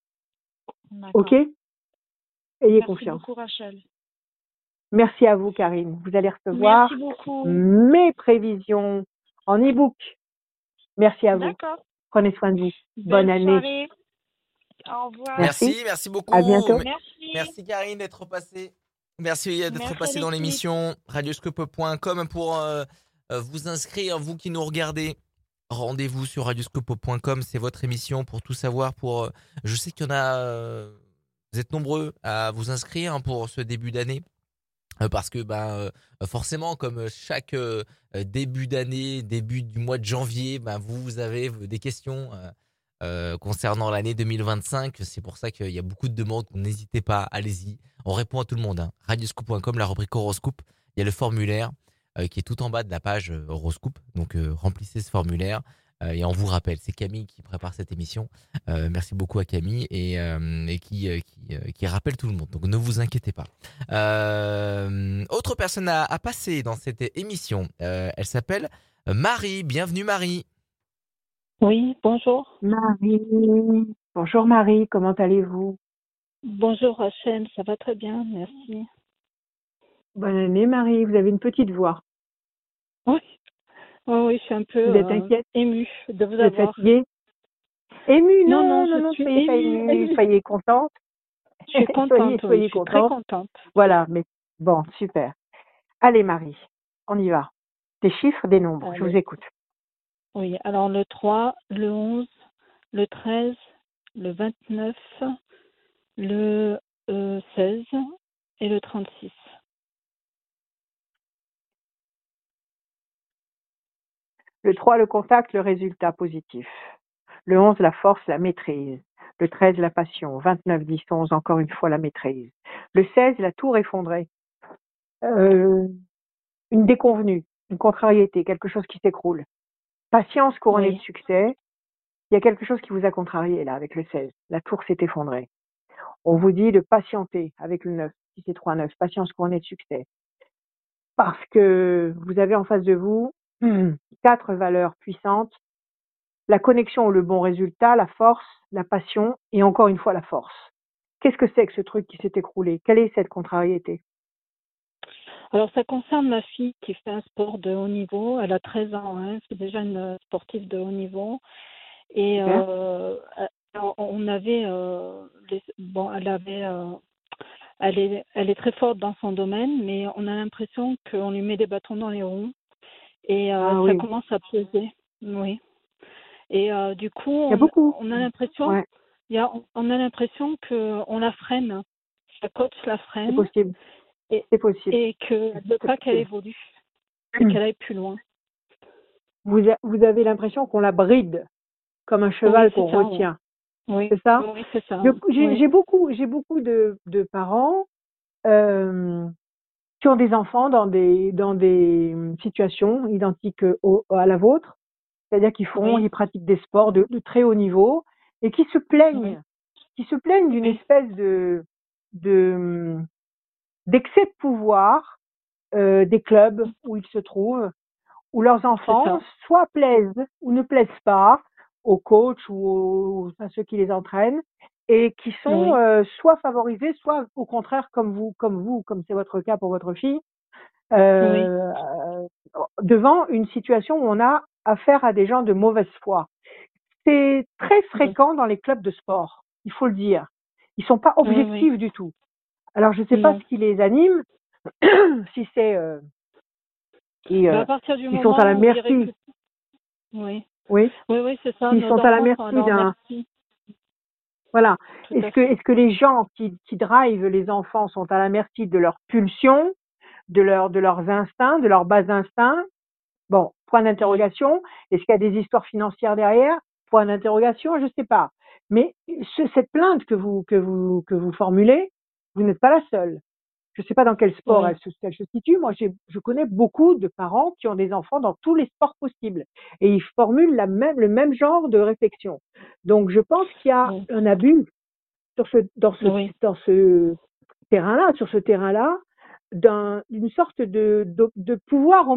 Ok? D'accord. Ayez Merci confiance. beaucoup, Rachel. Merci à vous, Karine. Vous allez recevoir Merci beaucoup. mes prévisions en e-book. Merci à vous. D'accord. Prenez soin de vous. Bonne Belle année. soirée. Au revoir. Merci. Merci À beaucoup. bientôt. Merci. Merci Karine d'être passée. Merci d'être Merci à passée dans l'équipe. l'émission radioscope.com pour vous inscrire, vous qui nous regardez. Rendez-vous sur radioscope.com, c'est votre émission pour tout savoir. Je sais qu'il y en a, vous êtes nombreux à vous inscrire pour ce début d'année. Parce que forcément, comme chaque début d'année, début du mois de janvier, vous avez des questions concernant l'année 2025. C'est pour ça qu'il y a beaucoup de demandes. N'hésitez pas, allez-y. On répond à tout le monde. Hein. Radioscoop.com, la rubrique horoscope. Il y a le formulaire qui est tout en bas de la page horoscope. Donc remplissez ce formulaire et on vous rappelle. C'est Camille qui prépare cette émission. Merci beaucoup à Camille et qui rappelle tout le monde. Donc ne vous inquiétez pas. Autre personne à passer dans cette émission. Elle s'appelle Marie. Bienvenue Marie. Oui, bonjour. Marie. Bonjour Marie, comment allez-vous? Bonjour Rachel, ça va très bien, merci. Bonne année Marie, vous avez une petite voix. Oui, oui, je suis un peu Vous êtes inquiète? émue de vous Vous êtes avoir. fatiguée? Émue? Non, je Non, suis soyez pas émue, émue, soyez contente. Je suis contente, oui, je Soyez suis très contente. contente. Voilà, mais bon, super. Allez Marie, on y va. Des chiffres, des nombres, je vous Allez. écoute. Oui, alors le 3, le 11, le 13, le 29, le 16 et le 36. Le 3, le contact, le résultat positif. Le 11, la force, la maîtrise. Le 13, la passion. 29, 10, 11, encore une fois la maîtrise. Le 16, la tour effondrée. Une déconvenue, une contrariété, quelque chose qui s'écroule. Patience couronnée de Oui, succès. Il y a quelque chose qui vous a contrarié là avec le 16. La tour s'est effondrée. On vous dit de patienter avec le 9, si c'est 3-9, patience couronnée de succès. Parce que vous avez en face de vous 4 valeurs puissantes, la connexion ou le bon résultat, la force, la passion et encore une fois la force. Qu'est-ce que c'est que ce truc qui s'est écroulé? Quelle est cette contrariété? Alors, ça concerne ma fille qui fait un sport de haut niveau. Elle a 13 ans, hein. C'est déjà une sportive de haut niveau. Et Super. on avait, elle est très forte dans son domaine, mais on a l'impression qu'on lui met des bâtons dans les roues et Ah ça oui, commence à peser. Oui. Et du coup, il y a beaucoup. on a l'impression, Ouais, on a l'impression que on la freine. La coach la c'est freine possible. et, C'est possible. et qu'elle ne veut C'est pas qu'elle possible. évolue et qu'elle aille plus loin. Vous avez l'impression qu'on la bride comme un Oui, cheval c'est qu'on ça. Ouais. retient. Oui, C'est ça? oui, c'est ça. J'ai Oui, j'ai beaucoup de parents qui ont des enfants dans des situations identiques à la vôtre, c'est-à-dire oui, ils pratiquent des sports de très haut niveau et oui, qui se plaignent d'une oui, espèce de d'excès de pouvoir des clubs où ils se trouvent, où leurs c'est enfants ça. soit plaisent ou ne plaisent pas aux coachs à ceux qui les entraînent et qui sont Oui, soit favorisés, soit au contraire comme c'est votre cas pour votre fille, oui, euh, devant une situation où on a affaire à des gens de mauvaise foi. C'est très oui, fréquent dans les clubs de sport, il faut le dire. Ils sont pas oui, oui. objectifs du tout. Alors je ne sais pas Non. ce qui les anime, si c'est À partir du s'ils sont à la moment où ils merci, récupèrent. Oui, oui, oui, oui, c'est ça. s'ils Nos sont à la enfants sont à merci leur d'un, merci. voilà. Tout à Est-ce fait. que les gens qui drivent les enfants sont à la merci de leurs pulsions, de leurs instincts, de leurs bas instincts? Bon, point Oui, d'interrogation. Est-ce qu'il y a des histoires financières derrière? Point d'interrogation, je ne sais pas. Mais cette plainte que vous formulez, vous n'êtes pas la seule. Je ne sais pas dans quel sport oui, elle se situe. Moi, je connais beaucoup de parents qui ont des enfants dans tous les sports possibles et ils formulent le même genre de réflexion. Donc, je pense qu'il y a oui, un abus oui, dans ce terrain-là, sur ce terrain-là, d'une sorte de pouvoir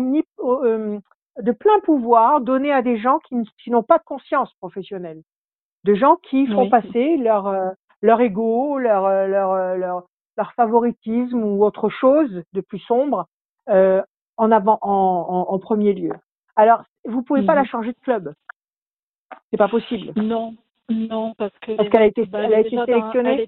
de plein pouvoir donné à des gens qui n'ont pas de conscience professionnelle, de gens qui font oui, passer leur ego, leur favoritisme ou autre chose de plus sombre en avant, en premier lieu. Alors, vous pouvez pas la mhm. changer de club, c'est pas possible, Non, non, parce que parce qu'elle elle elle a est été déjà sélectionnée.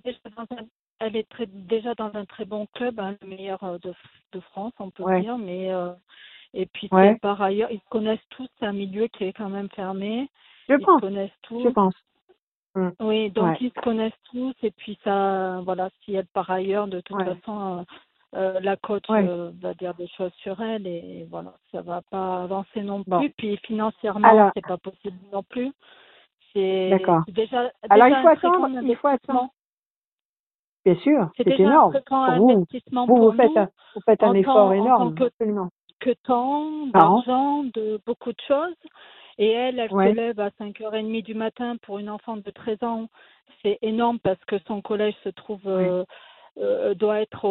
déjà dans un très bon club, hein, le meilleur de France, on peut Ouais, dire, mais et puis c'est ouais, par ailleurs, ils se connaissent tous, c'est un milieu qui est quand même fermé, je ils se pense, connaissent je tous. pense. Mm. Oui, donc Ouais, ils se connaissent tous et puis ça, voilà, si elle par ailleurs, de toute ouais, façon, la coach ouais. va dire des choses sur elle et voilà, ça va pas avancer non Bon, plus. Puis financièrement, alors, c'est pas possible non plus. d'accord. C'est Alors, déjà un très grand il faut attendre. investissement. Bien sûr, C'est c'est déjà un énorme très grand pour vous. investissement pour nous Vous faites un effort en tant énorme, absolument. que temps, Par an. d'argent, de beaucoup de choses. Et elle se Ouais, lève à 5h30 du matin pour une enfant de 13 ans. C'est énorme parce que son collège se trouve, ouais, doit être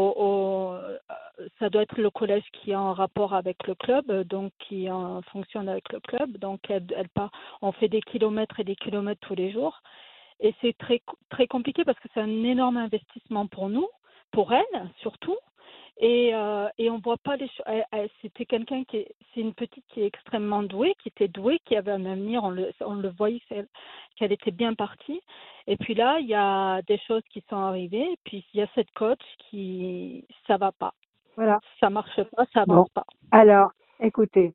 ça doit être le collège qui est en rapport avec le club, donc qui fonctionne avec le club. Donc elle part, on fait des kilomètres et des kilomètres tous les jours. Et c'est très compliqué parce que c'est un énorme investissement pour nous, pour elle surtout. Et on voit pas les choses. C'était c'est une petite qui est extrêmement douée, qui était douée, qui avait un avenir. On le voyait qu'elle était bien partie. Et puis là, il y a des choses qui sont arrivées. Et puis il y a cette coach ça va pas, voilà. ça marche pas, ça Bon, avance pas. alors, écoutez,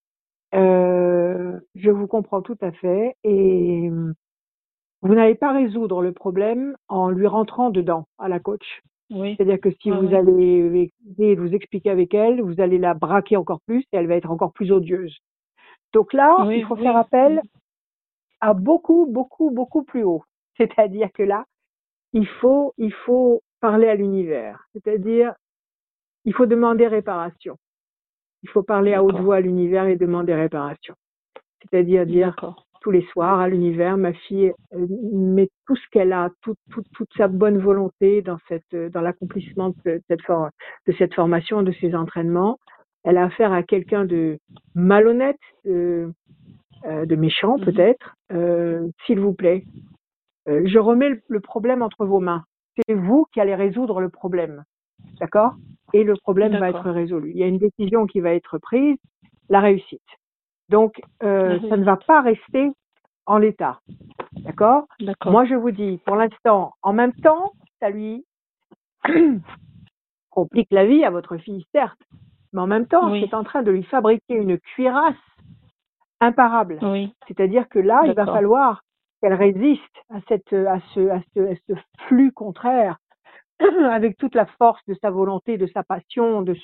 je vous comprends tout à fait et vous n'allez pas résoudre le problème en lui rentrant dedans à la coach. Oui, C'est-à-dire que si oui, vous oui, allez essayer de vous expliquer avec elle, vous allez la braquer encore plus et elle va être encore plus odieuse. Donc là, il oui, faut faire oui, appel à beaucoup plus haut. C'est-à-dire que là, il faut parler à l'univers. C'est-à-dire, il faut demander réparation. Il faut parler à haute d'accord, voix à l'univers et demander réparation. C'est-à-dire dire, d'accord. tous les soirs à l'univers. Ma fille met tout ce qu'elle a, toute sa bonne volonté dans l'accomplissement de cette formation, de ces entraînements. Elle a affaire à quelqu'un de malhonnête, de méchant peut-être. S'il vous plaît, je remets le problème entre vos mains. C'est vous qui allez résoudre le problème, d'accord? Et le problème va être résolu. Il y a une décision qui va être prise, la réussite. Donc, ça ne va pas rester en l'état, d'accord? Moi, je vous dis, pour l'instant, en même temps, ça lui complique la vie à votre fille, certes, mais en même temps, c'est en train de lui fabriquer une cuirasse imparable. C'est-à-dire que là, il va falloir qu'elle résiste à ce flux contraire avec toute la force de sa volonté, de sa passion, de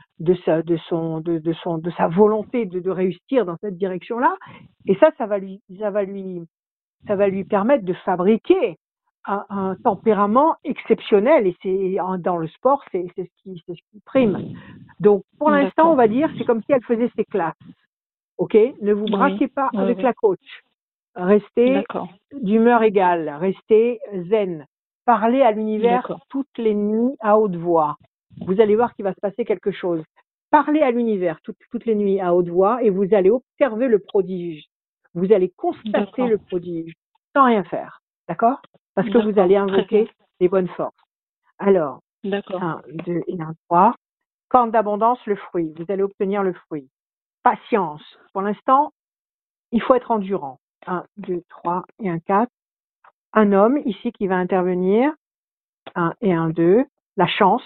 sa volonté de réussir dans cette direction-là. Et ça va lui permettre de fabriquer un tempérament exceptionnel. Et dans le sport, c'est ce qui prime. Donc, pour l'instant, on va dire, c'est comme si elle faisait ses classes. Ok, ne vous braquez pas avec la coach. Restez d'humeur égale, restez zen. Parlez à l'univers toutes les nuits à haute voix. Vous allez voir qu'il va se passer quelque chose. Parlez à l'univers toutes les nuits à haute voix et vous allez observer le prodige. Vous allez constater le prodige sans rien faire. D'accord? Parce que vous allez invoquer les bonnes forces. Alors, 1, 2 et 1, 3. Corne d'abondance, le fruit. Vous allez obtenir le fruit. Patience. Pour l'instant, il faut être endurant. 1, 2, 3 et 1, 4. Un homme ici qui va intervenir. 1 et 1, 2. La chance.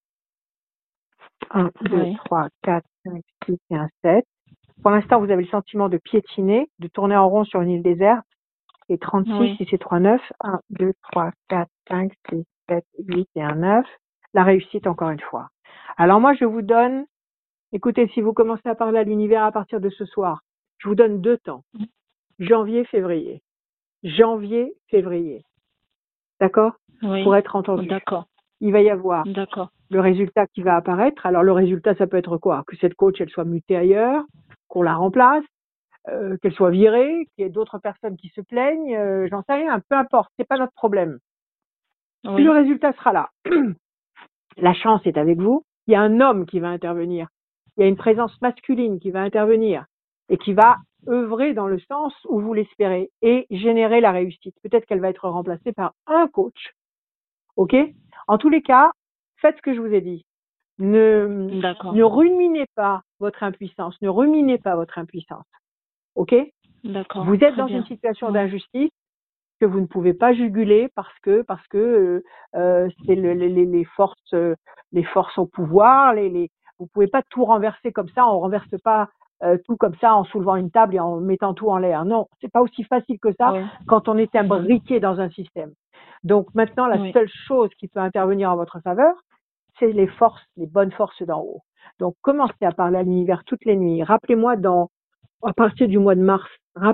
1, 2, 3, 4, 5, 6 et 1, 7. Pour l'instant, vous avez le sentiment de piétiner, de tourner en rond sur une île déserte. Et 36, 6 et 3, 9. 1, 2, 3, 4, 5, 6, 7, 8 et 1, 9. La réussite encore une fois. Alors moi, je vous donne, écoutez, si vous commencez à parler à l'univers à partir de ce soir, je vous donne 2 temps. Janvier, février. Janvier, février. D'accord? Pour être entendu. Il va y avoir le résultat qui va apparaître. Alors le résultat, ça peut être quoi? Que cette coach, elle soit mutée ailleurs, qu'on la remplace, qu'elle soit virée, qu'il y ait d'autres personnes qui se plaignent, j'en sais rien, peu importe, c'est pas notre problème. Le résultat sera là. La chance est avec vous. Il y a un homme qui va intervenir. Il y a une présence masculine qui va intervenir et qui va œuvrer dans le sens où vous l'espérez et générer la réussite. Peut-être qu'elle va être remplacée par un coach. Ok? En tous les cas, faites ce que je vous ai dit. Ne ruminez pas votre impuissance. Ne ruminez pas votre impuissance. Ok? Vous êtes dans une situation d'injustice que vous ne pouvez pas juguler parce que c'est les forces au pouvoir. Vous pouvez pas tout renverser comme ça. On renverse pas tout comme ça en soulevant une table et en mettant tout en l'air. Non, c'est pas aussi facile que ça quand on est imbriqué dans un système. Donc maintenant, la seule chose qui peut intervenir en votre faveur, c'est les bonnes forces d'en haut. Donc commencez à parler à l'univers toutes les nuits. Rappelez-moi à partir du mois de mars,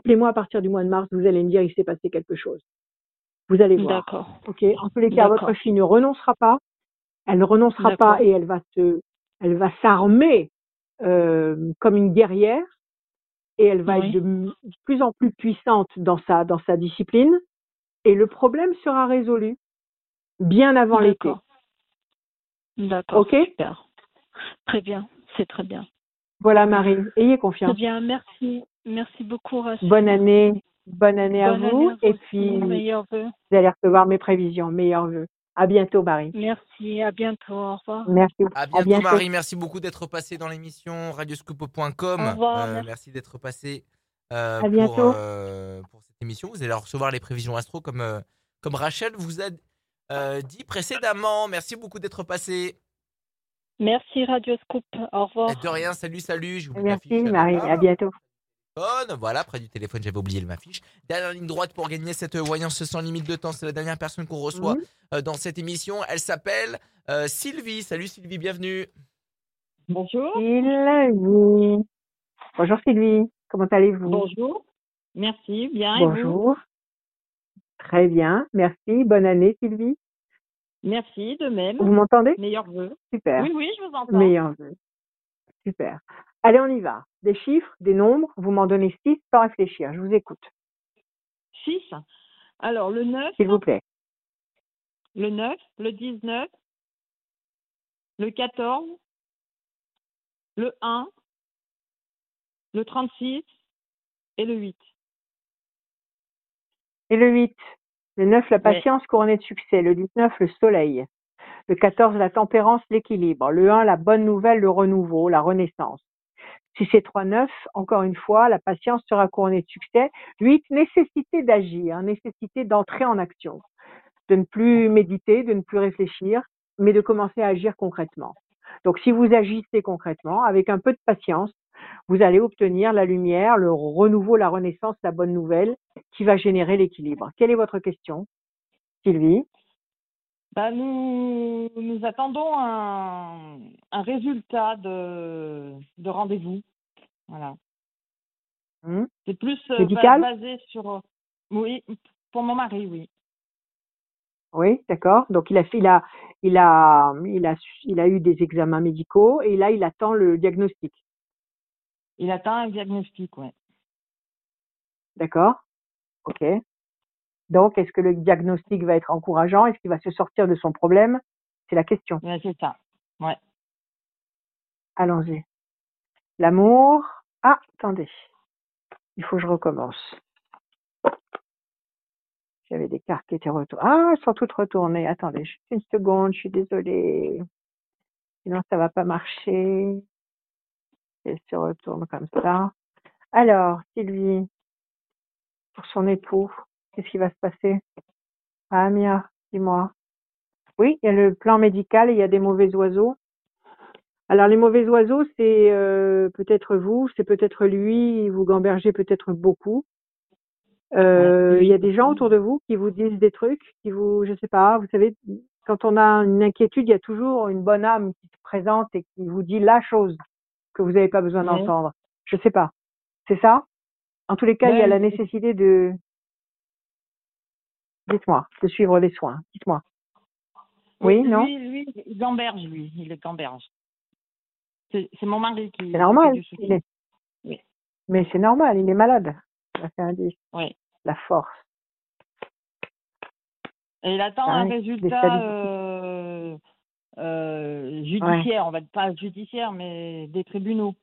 vous allez me dire il s'est passé quelque chose. Vous allez voir. Ok. En tous les cas, votre fille ne renoncera pas. Elle ne renoncera pas et elle va s'armer comme une guerrière et elle va être de plus en plus puissante dans sa discipline et le problème sera résolu bien avant l'été. D'accord. Ok. Super. Très bien. C'est très bien. Voilà Marie, ayez confiance. Très bien, merci. Merci beaucoup Rachel. Bonne année à vous et puis meilleurs vœux. Vous allez recevoir mes prévisions, meilleurs vœux. À bientôt Marie. Merci, à bientôt, au revoir. Merci. À bientôt Marie, merci beaucoup d'être passée dans l'émission radioscoop.com. Au revoir. Merci d'être passée à bientôt. pour cette émission. Vous allez recevoir les prévisions astro comme Rachel vous a dit précédemment. Merci beaucoup d'être passée. Merci Radioscoop, au revoir. De rien, salut. Je vous Merci Marie, à bientôt. Voilà, près du téléphone, j'avais oublié ma fiche. Dernière ligne droite pour gagner cette voyance sans limite de temps. C'est la dernière personne qu'on reçoit dans cette émission. Elle s'appelle Sylvie. Salut Sylvie, bienvenue. Bonjour. Sylvie. Bonjour Sylvie, comment allez-vous? Bonjour, merci, bien. Bonjour. Très bien, merci. Bonne année Sylvie. Merci, de même. Vous m'entendez? Meilleurs vœux. Super. Oui, je vous entends. Meilleurs vœux. Super. Allez, on y va. Des chiffres, des nombres, vous m'en donnez 6 sans réfléchir. Je vous écoute. 6. Alors, le 9, s'il vous plaît. le 9, le 19, le 14, le 1, le 36 et le 8. Et le 8, le 9, la Ouais. patience couronnée de succès. Le 19, le soleil. Le 14, la tempérance, l'équilibre. Le 1, la bonne nouvelle, le renouveau, la renaissance. Si c'est 3, 9, encore une fois, la patience sera couronnée de succès. 8, nécessité d'agir, nécessité d'entrer en action, de ne plus méditer, de ne plus réfléchir, mais de commencer à agir concrètement. Donc, si vous agissez concrètement, avec un peu de patience, vous allez obtenir la lumière, le renouveau, la renaissance, la bonne nouvelle qui va générer l'équilibre. Quelle est votre question, Sylvie? Bah, nous attendons un résultat de rendez-vous. Voilà. C'est plus Médical? basé sur. Oui, pour mon mari, oui. Oui, d'accord. Donc il a eu des examens médicaux et là il attend le diagnostic. Il attend un diagnostic, oui. D'accord? Ok. Donc est-ce que le diagnostic va être encourageant? Est-ce qu'il va se sortir de son problème? C'est la question. Ouais, c'est ça. Ouais. Allons-y. L'amour. Ah, attendez. Il faut que je recommence. J'avais des cartes qui étaient retournées. Ah, elles sont toutes retournées. Attendez, juste une seconde, je suis désolée. Sinon, ça va pas marcher. Elles se retournent comme ça. Alors, Sylvie, pour son époux, qu'est-ce qui va se passer? Ah, Mia, dis-moi. Oui, il y a le plan médical et il y a des mauvais oiseaux. Alors, les mauvais oiseaux, c'est peut-être vous, c'est peut-être lui, vous gambergez peut-être beaucoup. Il y a des gens autour de vous qui vous disent des trucs, je sais pas, vous savez, quand on a une inquiétude, il y a toujours une bonne âme qui se présente et qui vous dit la chose que vous n'avez pas besoin d'entendre. Je sais pas. C'est ça? En tous les cas, il y a la nécessité dites-moi, de suivre les soins. Dites-moi. Oui, non? Lui, il gamberge, lui. Il est gamberge. C'est mon mari qui C'est normal. fait du soutien. Oui. Mais c'est normal, il est malade. Ça fait un 10. Oui. La force. Et il attend un résultat judiciaire, on va pas judiciaire, mais des tribunaux.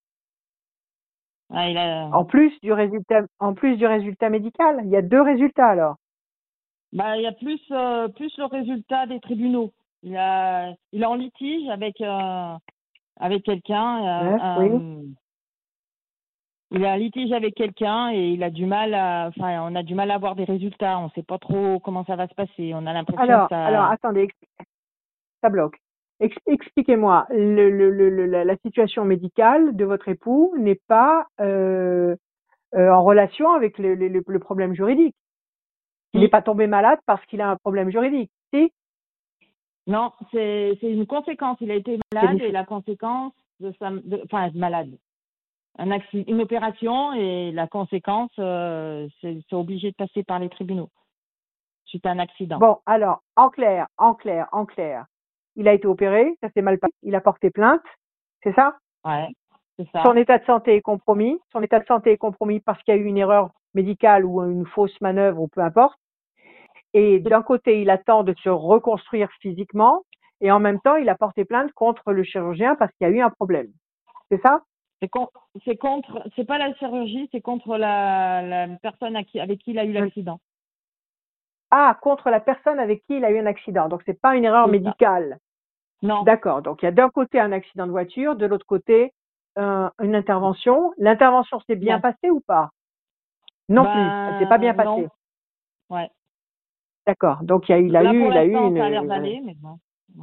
Ah, En plus du résultat médical, il y a 2 résultats alors. Bah, il y a plus le résultat des tribunaux. Il est en litige avec quelqu'un. Oui. Il a un litige avec quelqu'un et il a du mal on a du mal à avoir des résultats. On ne sait pas trop comment ça va se passer. On a l'impression que ça. Alors, attendez, ça bloque. Expliquez-moi, la situation médicale de votre époux n'est pas en relation avec le problème juridique. Il n'est pas tombé malade parce qu'il a un problème juridique, si? Non, c'est une conséquence. Il a été malade et la conséquence malade. Une opération et la conséquence, c'est obligé de passer par les tribunaux suite à un accident. Bon, alors, en clair, il a été opéré, ça s'est mal passé, il a porté plainte, c'est ça? Ouais, c'est ça. Son état de santé est compromis. Son état de santé est compromis parce qu'il y a eu une erreur médicale ou une fausse manœuvre ou peu importe. Et d'un côté, il attend de se reconstruire physiquement et en même temps, il a porté plainte contre le chirurgien parce qu'il y a eu un problème. C'est ça? C'est pas la chirurgie, c'est contre la personne avec qui il a eu l'accident. Ah, contre la personne avec qui il a eu un accident. Donc, c'est pas une erreur médicale. Non. D'accord. Donc, il y a d'un côté un accident de voiture, de l'autre côté une intervention. L'intervention s'est bien passée ou pas? Non plus. Elle s'est pas bien passée. Non. Ouais. D'accord. Donc, il a eu Ça a une. l'air d'aller, mais bon.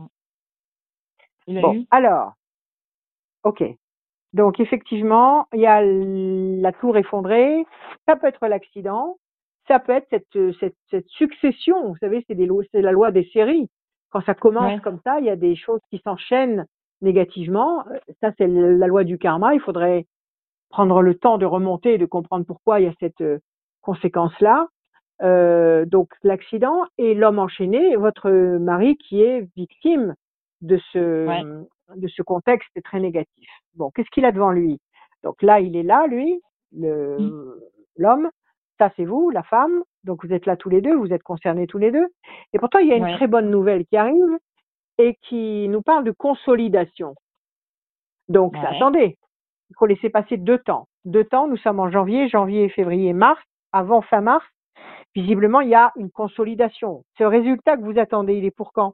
Bon, alors. Ok. Donc, effectivement, il y a la tour effondrée. Ça peut être l'accident. Ça peut être cette succession. Vous savez, c'est la loi des séries. Quand ça commence comme ça, il y a des choses qui s'enchaînent négativement. Ça, c'est la loi du karma. Il faudrait prendre le temps de remonter et de comprendre pourquoi il y a cette conséquence-là. Donc, l'accident et l'homme enchaîné, votre mari qui est victime de ce contexte très négatif. Bon, qu'est-ce qu'il a devant lui? Donc là, il est là, lui, l'homme. Ça, c'est vous, la femme. Donc vous êtes là tous les deux, vous êtes concernés tous les deux. Et pourtant, il y a une Ouais. très bonne nouvelle qui arrive et qui nous parle de consolidation. Donc Ouais. attendez, il faut laisser passer 2 temps. 2 temps, nous sommes en janvier, février, mars. Avant fin mars, visiblement, il y a une consolidation. Ce résultat que vous attendez, il est pour quand?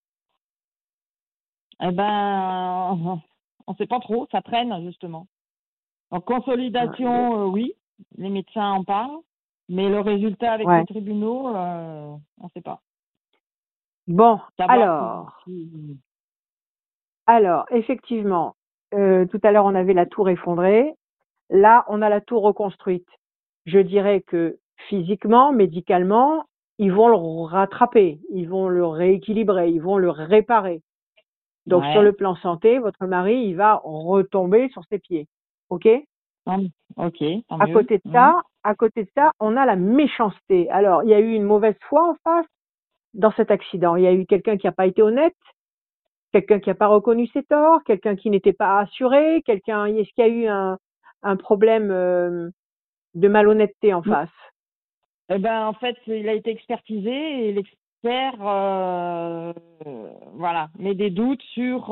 Eh ben, on sait pas trop, ça traîne justement. En consolidation, oui, les médecins en parlent, mais le résultat avec Ouais. les tribunaux, on sait pas. Bon, Savoir alors, effectivement, tout à l'heure, on avait la tour effondrée. Là, on a la tour reconstruite. Je dirais que physiquement, médicalement, ils vont le rattraper, ils vont le rééquilibrer, ils vont le réparer. Donc, sur Ouais. le plan santé, votre mari, il va retomber sur ses pieds. OK? Ok, tant À mieux. côté de ça, on a la méchanceté. Alors, il y a eu une mauvaise foi en face dans cet accident. Il y a eu quelqu'un qui n'a pas été honnête, quelqu'un qui n'a pas reconnu ses torts, quelqu'un qui n'était pas assuré, est-ce qu'il y a eu un problème de malhonnêteté en face? Eh ben, en fait, il a été expertisé et l'expert, voilà, met des doutes sur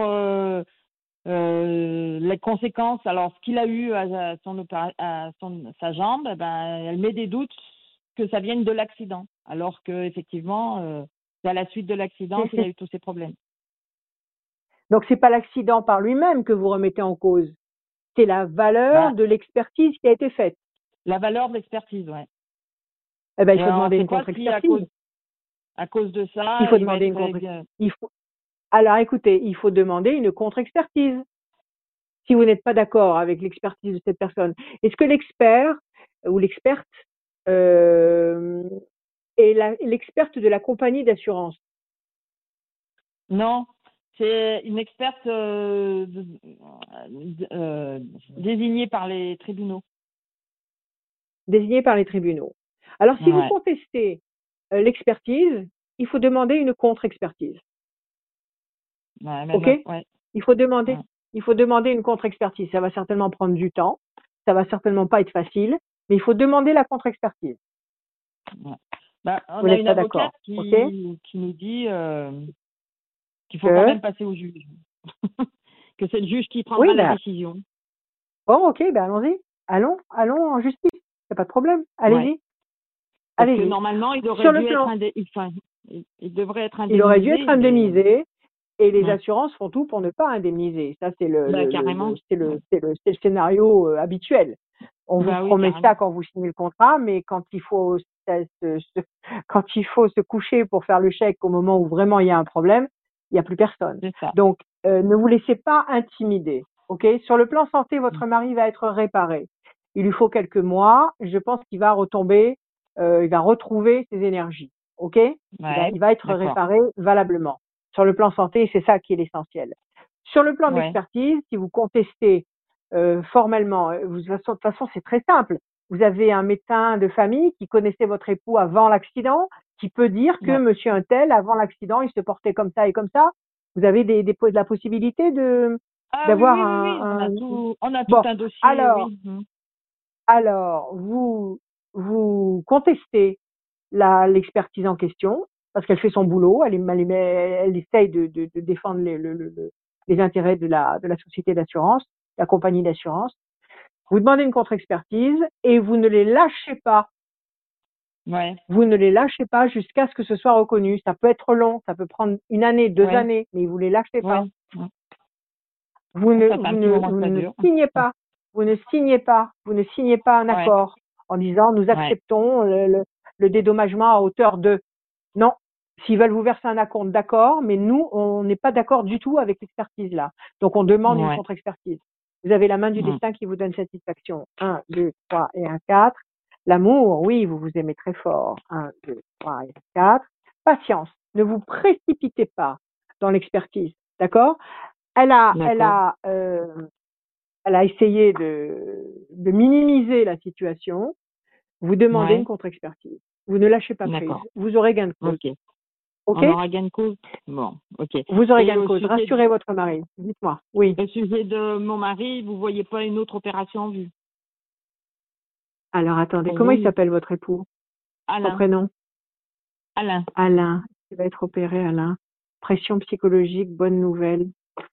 les conséquences. Alors, ce qu'il a eu à sa jambe, eh ben, elle met des doutes que ça vienne de l'accident, alors que effectivement, c'est à la suite de l'accident qu'il a eu tous ces problèmes. Donc, c'est pas l'accident par lui-même que vous remettez en cause, c'est la valeur Ben, de l'expertise qui a été faite. la valeur de l'expertise, ouais. Eh ben, il Et faut on demander sait une pas si contre-expertise. à cause de ça, Il faut il va demander une être contre. Alors, écoutez, il faut demander une contre-expertise. Si vous n'êtes pas d'accord avec l'expertise de cette personne, est-ce que l'expert ou l'experte est l'experte de la compagnie d'assurance? Non, c'est une experte désignée par les tribunaux. Désignée par les tribunaux. Alors, si vous Ouais. contestez l'expertise, il faut demander une contre-expertise. Ouais, OK? ouais. Il faut demander, Ouais. il faut demander une contre-expertise. Ça va certainement prendre du temps. Ça va certainement pas être facile, mais il faut demander la contre-expertise. Ouais. Bah, on Vous a n'êtes une pas avocate d'accord, OK? qui nous dit qu'il faut quand même passer au juge. Que c'est le juge qui prendra Oui, la ben, décision. bon, OK, ben allons-y. Allons en justice. Il n'y a pas de problème. Ouais. Allez-y. Parce que Allez-y. normalement, il Sur aurait le dû être plan, il devrait être il aurait dû être indemnisé, mais indemnisé et les ouais. assurances font tout pour ne pas indemniser. Ça, c'est Bah, carrément. c'est le scénario habituel. On vous Bah oui, promet carrément. ça quand vous signez le contrat, mais quand il faut quand il faut se coucher pour faire le chèque au moment où vraiment il y a un problème, il n'y a plus personne. C'est ça. Donc, ne vous laissez pas intimider. OK? Sur le plan santé, votre mari va être réparé. Il lui faut quelques mois. Je pense qu'il va retomber, il va retrouver ses énergies. OK? Ouais. Il va être D'accord. réparé valablement. Sur le plan santé, c'est ça qui est l'essentiel. Sur le plan Ouais. d'expertise, si vous contestez formellement, de toute façon, c'est très simple. Vous avez un médecin de famille qui connaissait votre époux avant l'accident, qui peut dire que Ouais. monsieur untel, avant l'accident, il se portait comme ça et comme ça. Vous avez la possibilité Ah oui, d'avoir oui, oui, oui. On a tout bon, un dossier, alors, oui. alors, vous contestez l'expertise en question, parce qu'elle fait son boulot, elle essaye de défendre les intérêts de la société d'assurance, la compagnie d'assurance. Vous demandez une contre-expertise et vous ne les lâchez pas. Ouais. Vous ne les lâchez pas jusqu'à ce que ce soit reconnu. Ça peut être long, ça peut prendre 1 année, 2 Ouais. années, mais vous les lâchez pas. Ouais. Vous Ça fait un petit moment que ça dure. signez pas. Vous ne signez pas un Ouais. accord en disant nous Ouais. acceptons le dédommagement à hauteur de. Non. S'ils veulent vous verser un acompte, d'accord, mais nous, on n'est pas d'accord du tout avec l'expertise là. Donc on demande une Ouais. contre-expertise. Vous avez la main du destin qui vous donne satisfaction. 1, 2, 3 et 1, 4. L'amour, oui, vous vous aimez très fort. 1, 2, 3 et 4. Patience. Ne vous précipitez pas dans l'expertise. D'accord? Elle a essayé de minimiser la situation. Vous demandez une Ouais. contre-expertise. Vous ne lâchez pas prise. D'accord. Vous aurez gain de cause. Ok. OK? On aura gain de cause. Bon, ok. Vous aurez Et gain de cause. Rassurez votre mari. Dites-moi. Oui. au sujet de mon mari, vous voyez pas une autre opération en vue? Alors attendez, Pour comment il vous, s'appelle votre époux? Son prénom? Alain. Alain. Il va être opéré, Alain. Pression psychologique, bonne nouvelle.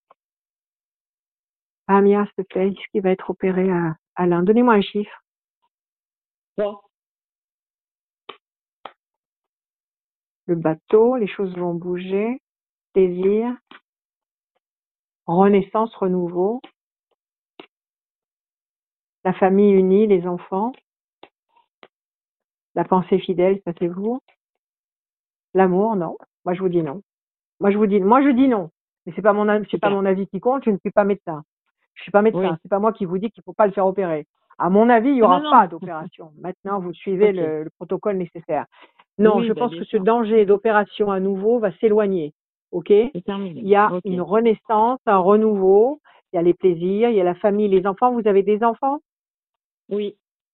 Amia, s'il te plaît, est-ce qu'il va être opéré à Alain? Donnez-moi un chiffre. 3. Le bateau, les choses vont bouger. Désir, renaissance, renouveau. La famille unie, les enfants. La pensée fidèle, ça c'est vous. L'amour, non. Moi je vous dis non. Moi je dis non. Mais c'est pas mon avis qui compte, je ne suis pas médecin. Je suis pas médecin, Oui. c'est pas moi qui vous dis qu'il faut pas le faire opérer. À mon avis, il y Non, aura non, pas non. d'opération. Maintenant, vous suivez Ok. le protocole nécessaire. Non, Oui, je bah, pense bien que ce sûr. danger d'opération à nouveau va s'éloigner. OK? C'est terminé. Il y a Ok. une renaissance, un renouveau, il y a les plaisirs, il y a la famille, les enfants. Vous avez des enfants? Oui.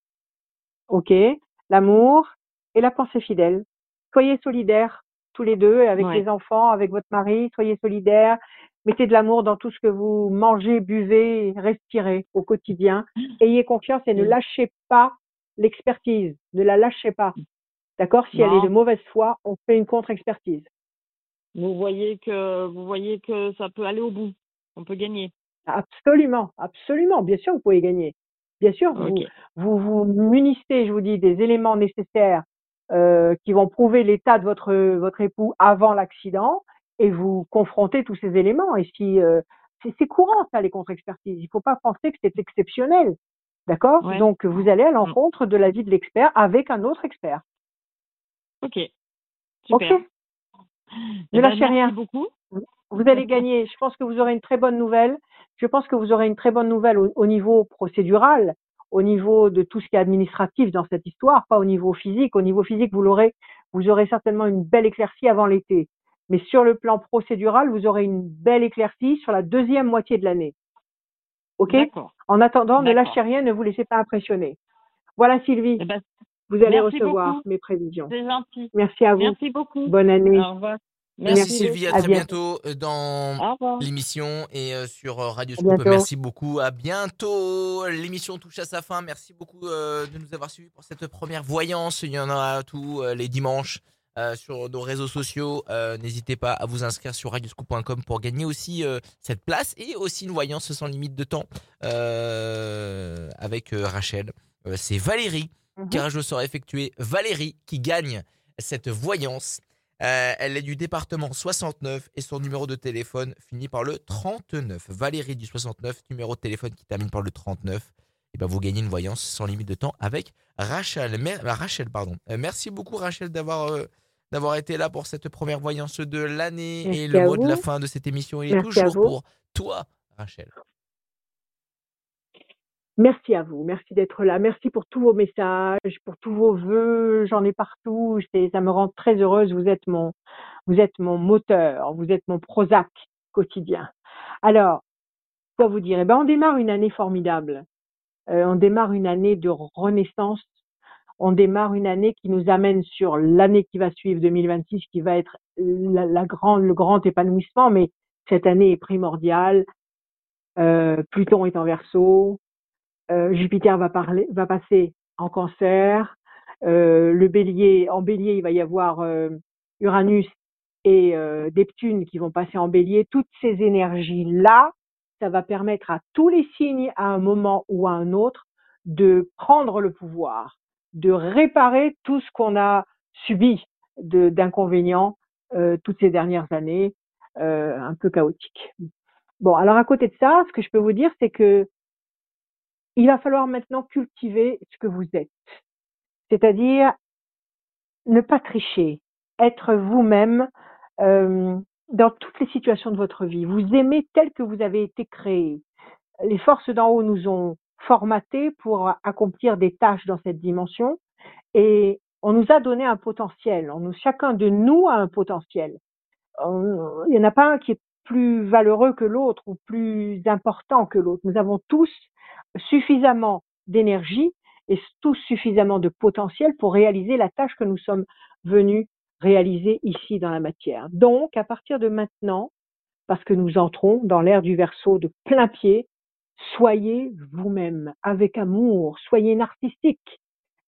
OK. L'amour et la pensée fidèle. Soyez solidaires tous les deux, avec Ouais. les enfants, avec votre mari, soyez solidaires. Mettez de l'amour dans tout ce que vous mangez, buvez, respirez au quotidien. Ayez confiance et ne Oui. lâchez pas l'expertise. Ne la lâchez pas. D'accord? Si elle est de Non. mauvaise foi, on fait une contre-expertise. Vous voyez que ça peut aller au bout. On peut gagner. Absolument, absolument. Bien sûr, vous pouvez gagner. Bien sûr, Ok. vous munissez, je vous dis, des éléments nécessaires qui vont prouver l'état de votre époux avant l'accident et vous confrontez tous ces éléments. Et si c'est courant ça, les contre-expertises. Il ne faut pas penser que c'est exceptionnel. D'accord? Ouais. Donc, vous allez à l'encontre de l'avis de l'expert avec un autre expert. Ok. Ok? Super. Ne lâchez Merci rien. beaucoup. Vous allez gagner. Je pense que vous aurez une très bonne nouvelle. Je pense que vous aurez une très bonne nouvelle au niveau procédural, au niveau de tout ce qui est administratif dans cette histoire, pas au niveau physique. Au niveau physique, vous aurez certainement une belle éclaircie avant l'été. Mais sur le plan procédural, vous aurez une belle éclaircie sur la deuxième moitié de l'année. OK? D'accord. En attendant, ne D'accord. lâchez rien, ne vous laissez pas impressionner. Voilà, Sylvie, Eh ben, vous allez merci recevoir beaucoup. mes prévisions. C'est gentil. Merci à vous. Merci beaucoup. Bonne année. Au revoir. Merci Merci. Sylvie, à À très bientôt. bientôt dans Au revoir. l'émission et sur Radio À Scoop. bientôt. Merci beaucoup, à bientôt. L'émission touche à sa fin. Merci beaucoup de nous avoir suivis pour cette première voyance. Il y en a tous les dimanches sur nos réseaux sociaux. N'hésitez pas à vous inscrire sur radioscoop.com pour gagner aussi cette place et aussi une voyance sans limite de temps avec Rachel. C'est Valérie. Tirage au sort effectué. Valérie qui gagne cette voyance. Elle est du département 69 et son numéro de téléphone finit par le 39. Valérie du 69, numéro de téléphone qui termine par le 39. Et ben vous gagnez une voyance sans limite de temps avec Rachel. Rachel, pardon. Merci beaucoup Rachel d'avoir été là pour cette première voyance de l'année. Merci et le à mot de la vous. fin de cette émission il est Merci à toujours vous. pour toi Rachel. Merci à vous, merci d'être là, merci pour tous vos messages, pour tous vos vœux, j'en ai partout, ça me rend très heureuse, vous êtes mon moteur, vous êtes mon Prozac quotidien. Alors, quoi vous dire? Eh ben, on démarre une année formidable, on démarre une année de renaissance, on démarre une année qui nous amène sur l'année qui va suivre, 2026, qui va être le grand épanouissement, mais cette année est primordiale, Pluton est en Verseau, Jupiter va passer en Cancer. Le Bélier, en Bélier, il va y avoir Uranus et Neptune qui vont passer en Bélier. Toutes ces énergies-là, ça va permettre à tous les signes, à un moment ou à un autre, de prendre le pouvoir, de réparer tout ce qu'on a subi d'inconvénients toutes ces dernières années, un peu chaotiques. Bon, alors à côté de ça, ce que je peux vous dire, c'est que il va falloir maintenant cultiver ce que vous êtes. C'est-à-dire ne pas tricher, être vous-même dans toutes les situations de votre vie. Vous aimez tel que vous avez été créé. Les forces d'en haut nous ont formatés pour accomplir des tâches dans cette dimension et on nous a donné un potentiel. Chacun de nous a un potentiel. Il n'y en a pas un qui est plus valeureux que l'autre ou plus important que l'autre. Nous avons tous suffisamment d'énergie et tous suffisamment de potentiel pour réaliser la tâche que nous sommes venus réaliser ici dans la matière. Donc, à partir de maintenant, parce que nous entrons dans l'ère du Verseau de plein pied, soyez vous-même avec amour, soyez narcissique,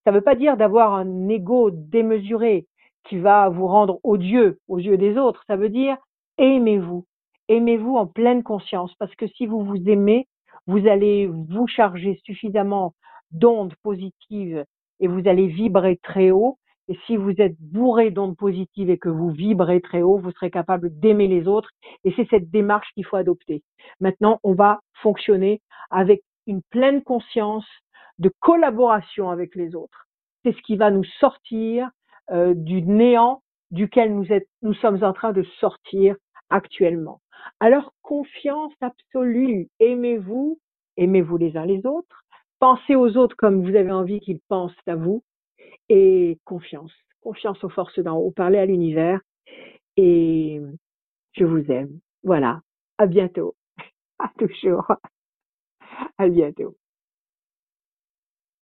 Ça ne veut pas dire d'avoir un ego démesuré qui va vous rendre odieux aux yeux des autres. Ça veut dire aimez-vous. Aimez-vous en pleine conscience parce que si vous vous aimez, vous allez vous charger suffisamment d'ondes positives et vous allez vibrer très haut. Et si vous êtes bourré d'ondes positives et que vous vibrez très haut, vous serez capable d'aimer les autres. Et c'est cette démarche qu'il faut adopter. Maintenant, on va fonctionner avec une pleine conscience de collaboration avec les autres. C'est ce qui va nous sortir du néant duquel nous sommes en train de sortir actuellement. Alors, confiance absolue, aimez-vous les uns les autres, pensez aux autres comme vous avez envie qu'ils pensent à vous, et confiance aux forces d'en haut, parlez à l'univers, et je vous aime. Voilà, à bientôt, à toujours, à bientôt.